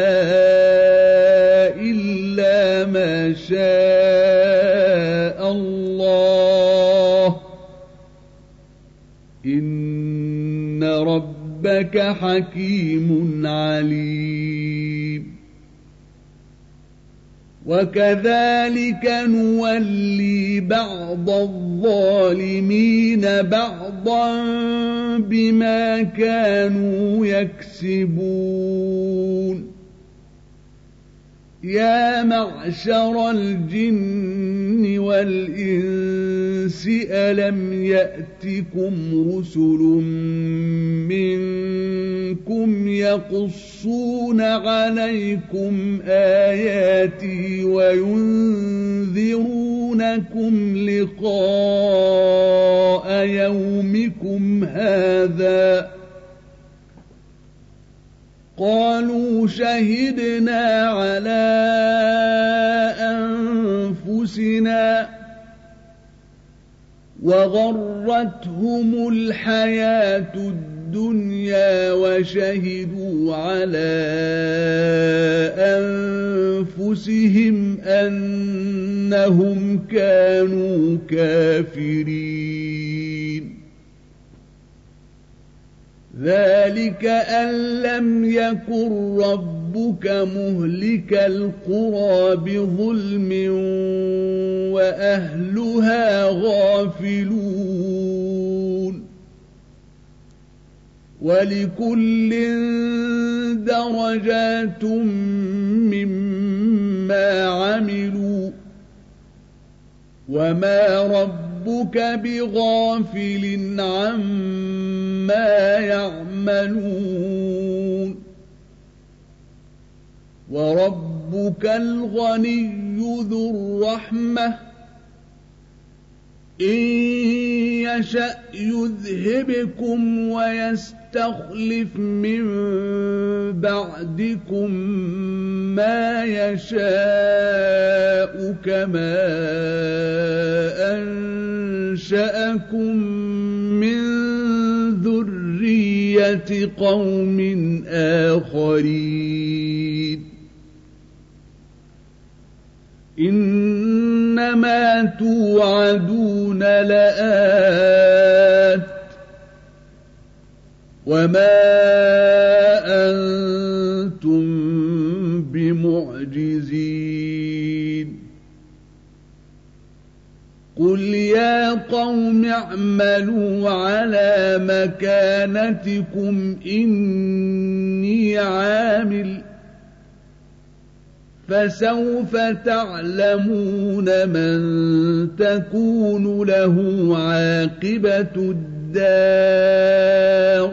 إلا ما شاء الله إن ربك حكيم عليم وكذلك نولي بعض الظالمين بعضا بما كانوا يكسبون يا معشر الجن والإنس ألم يأتكم رسل منكم يقصون عليكم آياتي وينذرونكم لقاء يومكم هذا قالوا شهدنا على أنفسنا وغرتهم الحياة الدنيا وشهدوا على أنفسهم أنهم كانوا كافرين ذلك أن لم يكن ربك مهلك القرى بظلم وأهلها غافلون ولكل درجات مما عملوا وما ربك بغافل عما يعملون وربك الغني ذو الرحمة إن يشأ يذهبكم ويستخلف من بعدكم ما يشاء كما أنشأكم من ذرية قوم آخرين إنما توعدون لآت وما أنتم بمعجزين قل يا قوم اعملوا على مكانتكم إني عامل فسوف تعلمون من تكون له عاقبة الدار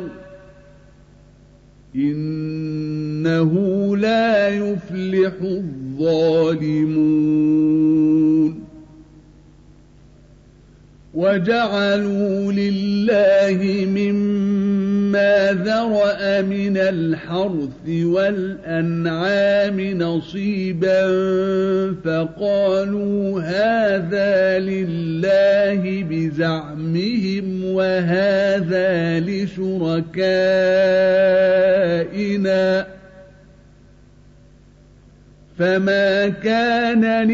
إنه لا يفلح الظالمون وجعلوا لله مما ذرأ من الحرث والأنعام نصيبا فقالوا هذا لله بزعمهم وهذا لشركائنا فما كان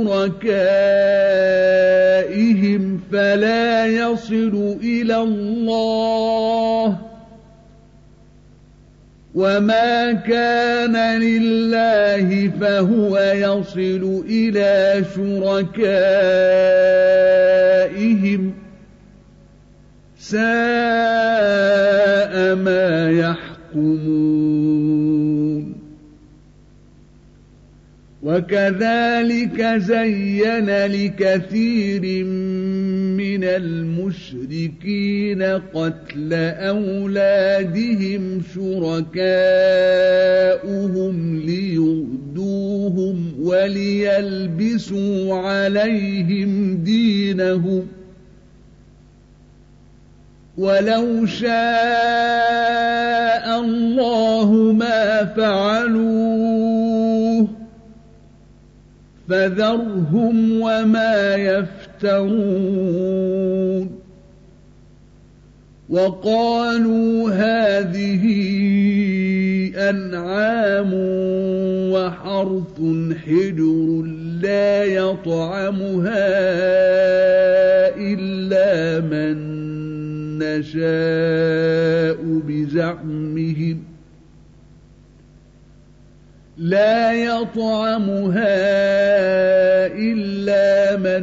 لشركائهم فلا يصل إلى الله وما كان لله فهو يصل إلى شركائهم ساء ما يحكمون وكذلك زين لكثير من المشركين قتل أولادهم شركاؤهم ليردوهم وليلبسوا عليهم دينهم ولو شاء الله ما فعلوه فذرهم وما يفترون وقالوا هذه أنعام وحرث حجر لا يطعمها إلا من نشاء بزعمهم لا يطعمها إلا من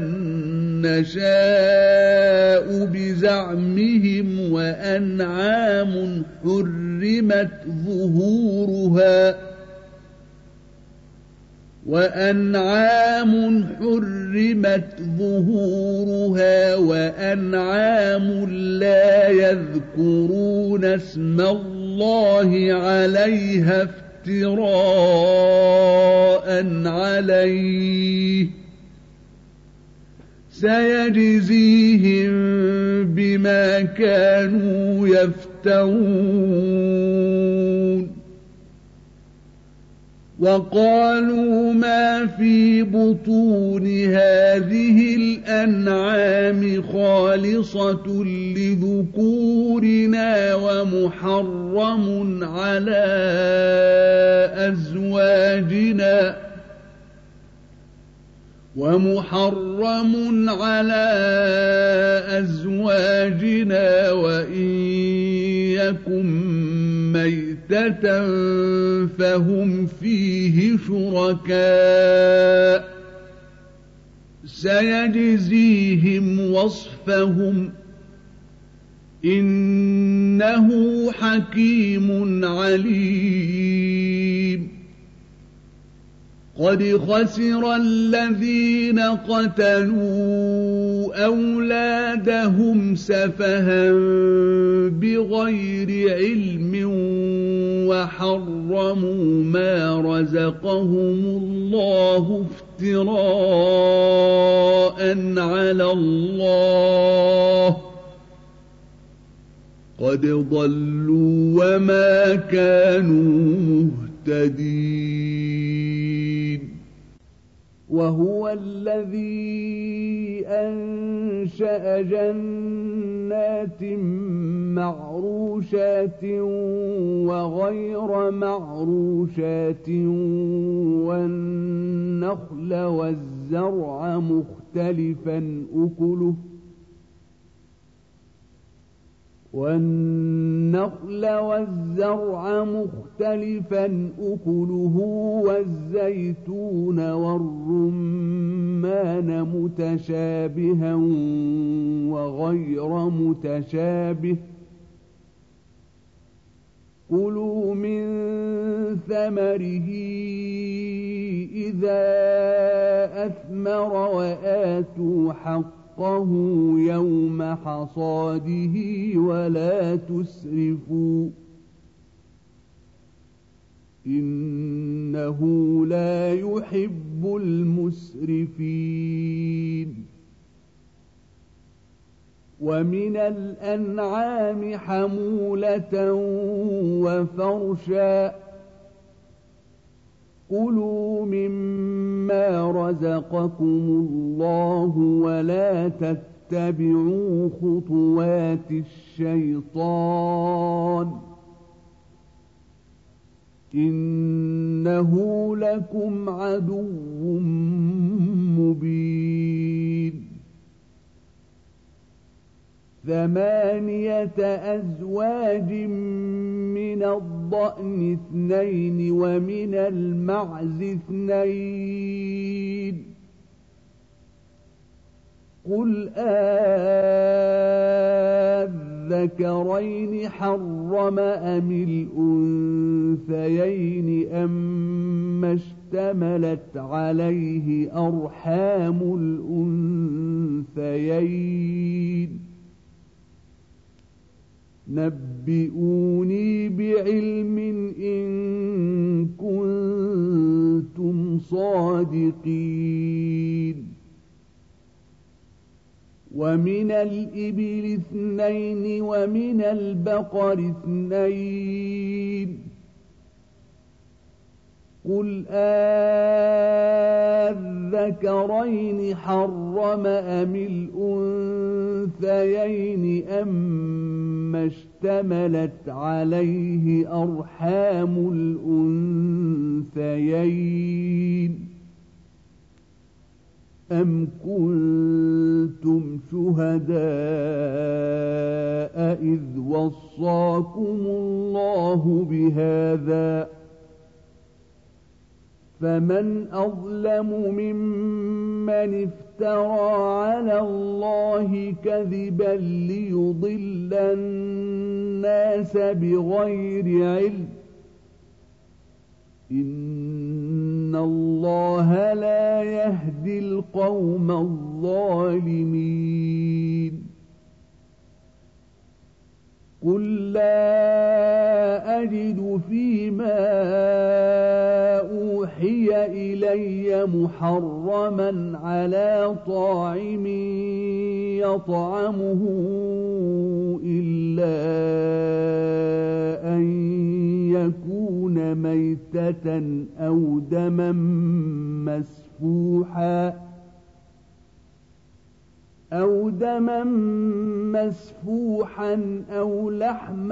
نشاء بزعمهم وأنعام حرمت ظهورها وأنعام حرمت ظهورها وأنعام لا يذكرون اسم الله عليها افتراء عليه سيجزيهم بما كانوا يفترون وقالوا ما في بطون هذه الأنعام خالصة لذكورنا ومحرم على أزواجنا ومحرم على أزواجنا وإن يكن ميتة فهم فيه شركاء سيجزيهم وصفهم إنه حكيم عليم قد خسر الذين قتلوا أولادهم سفها بغير علم وحرموا ما رزقهم الله افتراء على الله قد ضلوا وما كانوا مهتدين وهو الذي أنشأ جنات معروشات وغير معروشات والنخل والزرع مختلفا أكله والنخل والزرع مختلفا أكله والزيتون والرمان متشابها وغير متشابه كلوا من ثمره إذا أثمر وآتوا حقه يوم حصاده ولا تسرفوا إنه لا يحب المسرفين ومن الأنعام حمولة وفرشا كلوا مما رزقكم الله ولا تتبعوا خطوات الشيطان إنه لكم عدو مبين ثمانية أزواج من الضأن اثنين ومن المعز اثنين قل أذكرين حرم أم الأنثيين أم اشتملت عليه أرحام الأنثيين نبئوني بعلم إن كنتم صادقين ومن الإبل اثنين ومن البقر اثنين قل أذكرين حرم أم الأنثيين أم اشتملت عليه أرحام الأنثيين أم كنتم شهداء إذ وصاكم الله بهذا فمن أظلم ممن افترى على الله كذبا ليضل الناس بغير علم إن الله لا يهدي القوم الظالمين قل لا أجد فيما أوحي إلي محرما على طاعم يطعمه إلا أن يكون ميتة أو دما مسفوحا أو دما مسفوحا أو لحم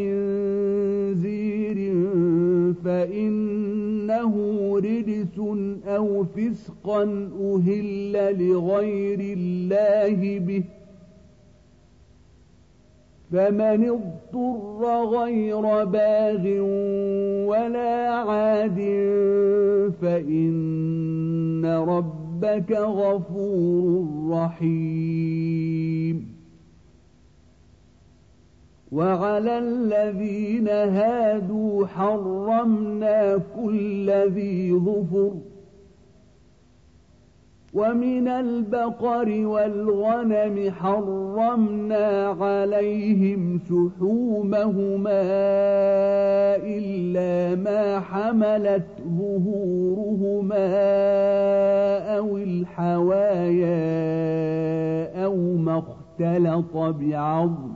خنزير فإنه رجس أو فسقا أهل لغير الله به فمن اضطر غير باغ ولا عاد فإن ربك غفور رحيم وعلى الذين هادوا حرمنا كل ذي ظفر ومن البقر والغنم حرمنا عليهم شحومهما إلا ما حملت ظهورهما أو الحوايا أو ما اختلط بعظم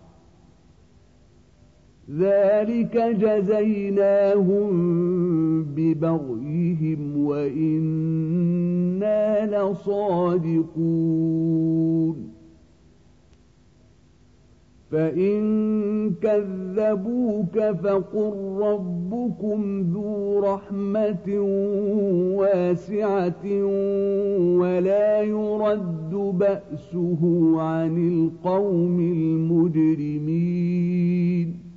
ذلك جزيناهم ببغيهم وإنا لصادقون فإن كذبوك فقل ربكم ذو رحمة واسعة ولا يرد بأسه عن القوم المجرمين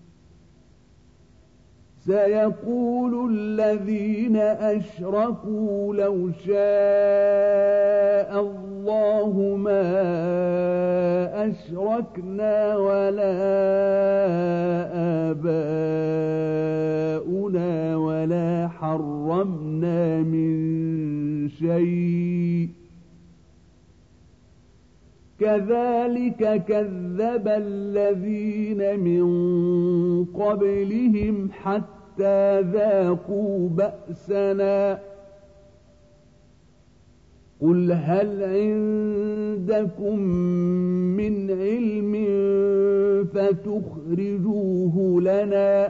سيقول الذين أشركوا لو شاء الله ما أشركنا ولا آباؤنا ولا حرمنا من شيء كذلك كذب الذين من قبلهم حتى ذاقوا بأسنا قل هل عندكم من علم فتخرجوه لنا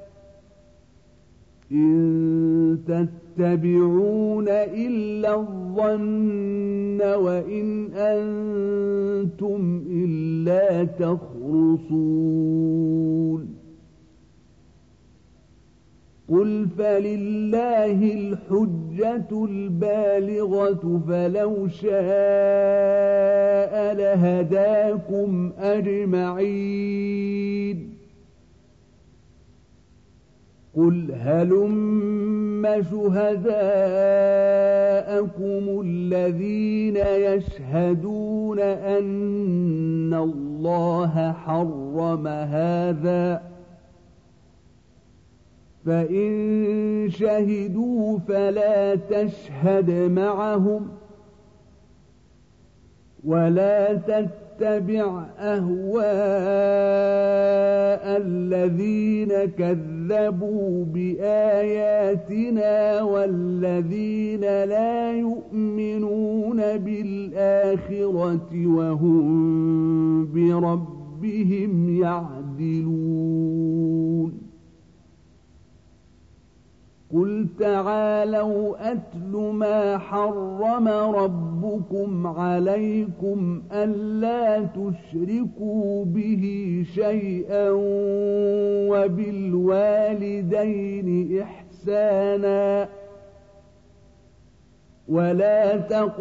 إن تتبعون إلا الظن وإن أنتم إلا تخرصون قل فلله الحجة البالغة فلو شاء لهداكم أجمعين قل هلم شهداءكم الذين يشهدون أن الله حرم هذا فإن شهدوا فلا تشهد معهم ولا تتبع أهواء الذين كذبوا بآياتنا والذين لا يؤمنون بالآخرة وهم بربهم يعدلون قل تعالوا أتل ما حرم ربكم عليكم ألا تشركوا به شيئا وبالوالدين إحسانا ولا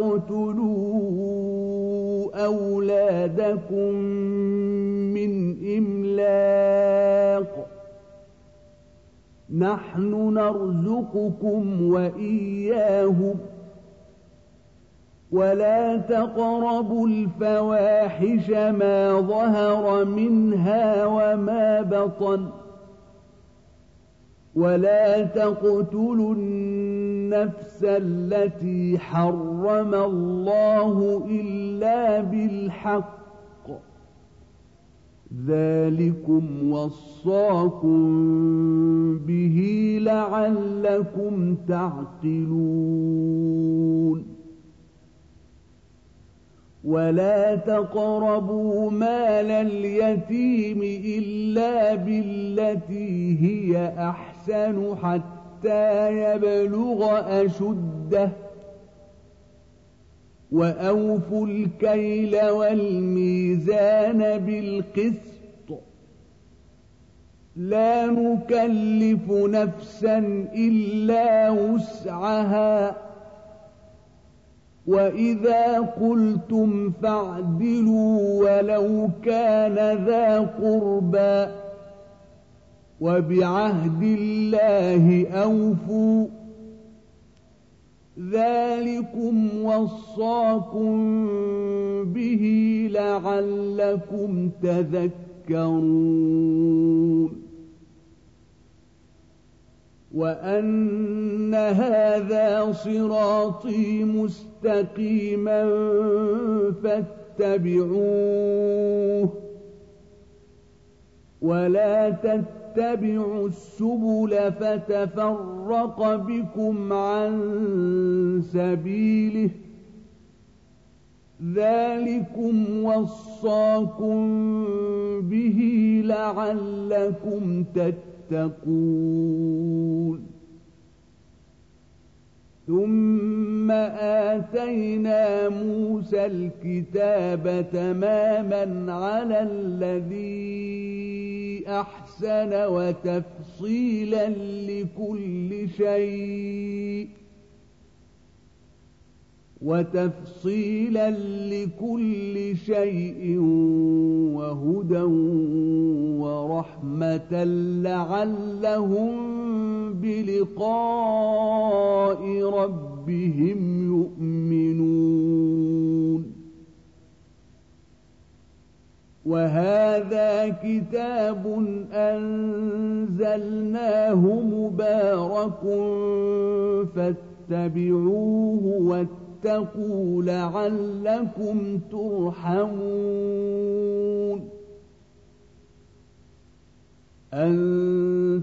تقتلوا أولادكم من إملاق نحن نرزقكم وإياهم ولا تقربوا الفواحش ما ظهر منها وما بطن ولا تقتلوا النفس التي حرم الله إلا بالحق ذلكم وصاكم به لعلكم تعقلون ولا تقربوا مال اليتيم إلا بالتي هي أحسن حتى يبلغ أشده وأوفوا الكيل والميزان بالقسط لا نكلف نفسا إلا وسعها وإذا قلتم فاعدلوا ولو كان ذا قربى وبعهد الله أوفوا ذلكم وصاكم به لعلكم تذكرون وأن هذا صراطي مستقيما فاتبعوه ولا تتبعوا السبل فتفرق بكم عن سبيله ذلكم وصاكم به لعلكم تتقون ثم آتينا موسى الكتاب تماما على الذي أحسن وتفصيلا لكل شيء وتفصيلا لكل شيء وهدى ورحمة لعلهم بلقاء ربهم يؤمنون وهذا كتاب أنزلناه مبارك فاتبعوه واتقوا لعلكم ترحمون أن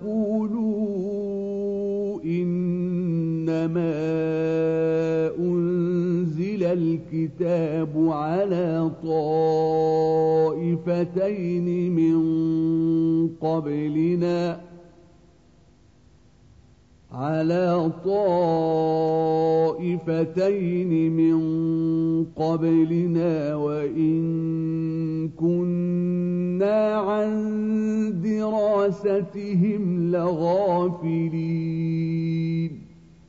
تقولوا إنما أنزل الكتاب على طائفتين من قبلنا على طائفتين من قبلنا وإن كنا عن دراستهم دراستهم لغافلين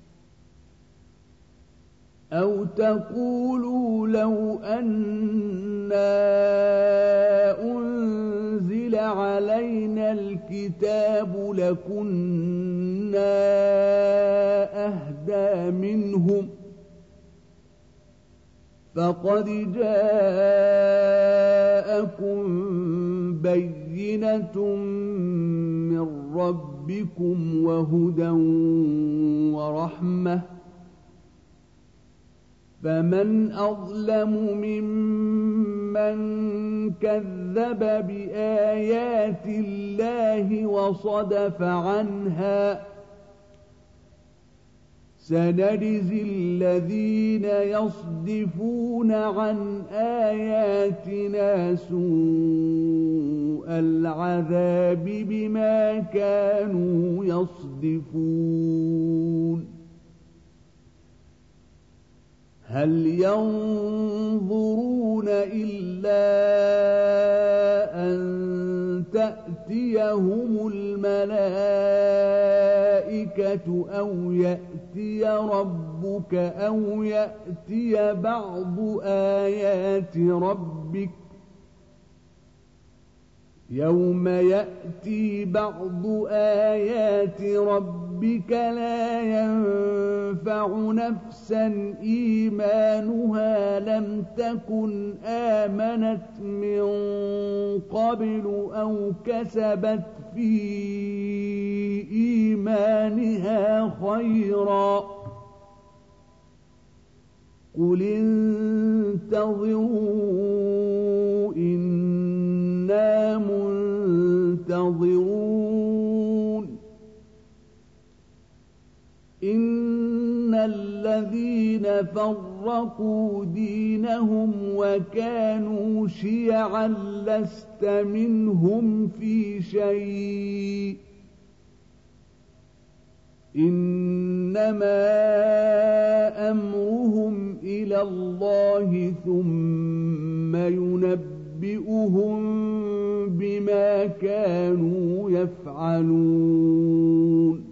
أو تقولوا لو أنا أنزل علينا الكتاب لكنا أهدى منهم فقد جاءكم بينة من ربكم وهدى ورحمة فمن أظلم ممن كذب بآيات الله وصدف عنها سنجزي الذين يصدفون عن آياتنا سوء العذاب بما كانوا يصدفون هل ينظرون إلا أن تأتيهم الملائكة أو يأتي ربك أو يأتي بعض آيات ربك يوم يأتي بعض آيات ربك لا ينفع نفسا إيمانها لم تكن آمنت من قبل أو كسبت في إيمانها خيرا قل انتظروا إنا منتظرون إن الذين فرقوا دينهم وكانوا شيعا لست منهم في شيء إنما أمرهم إلى الله ثم ينبئهم بما كانوا يفعلون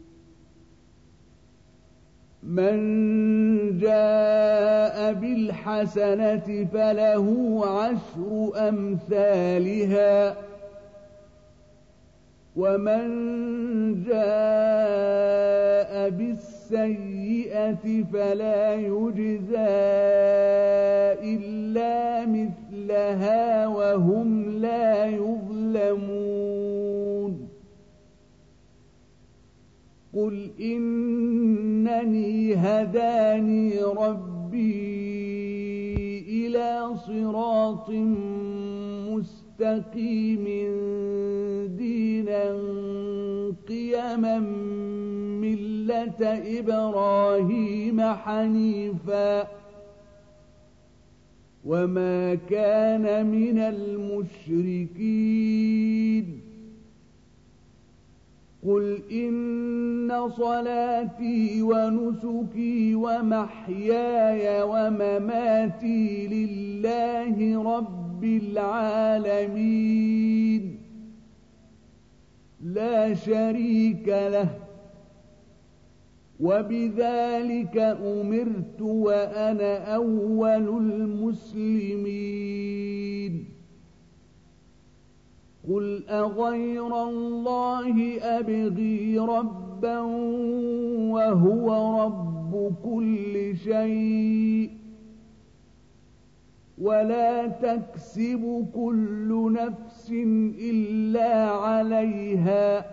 من جاء بالحسنة فله عشر أمثالها ومن جاء بالسيئة فلا يجزى إلا مثلها وهم لا يظلمون قل إنني هداني ربي إلى صراط مستقيم دينا قيما ملة إبراهيم حنيفا وما كان من المشركين قل إن صلاتي ونسكي ومحياي ومماتي لله رب العالمين لا شريك له وبذلك أمرت وأنا أول المسلمين قل أغير الله أبغي ربا وهو رب كل شيء ولا تكسب كل نفس إلا عليها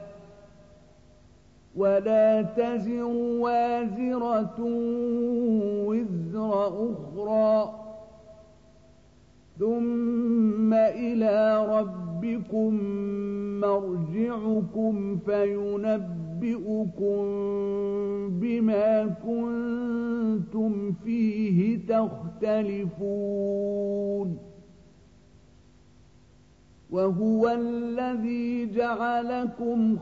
ولا تزر وازرة وزر أخرى ثم إلى ربكم مرجعكم فينبئكم بما كنتم فيه تختلفون وهو الذي جعلكم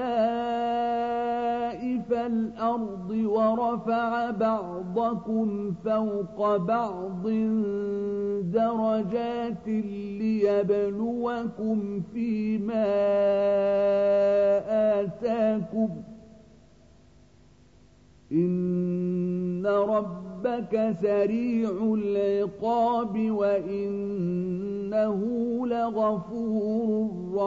خلائف الأرض ورفع بعضكم فوق بعض درجات ليبلوكم فيما لكم إن ربك سريع العقاب وإنه لغفور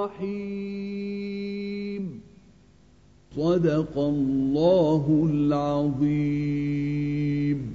رحيم. صدق الله العظيم.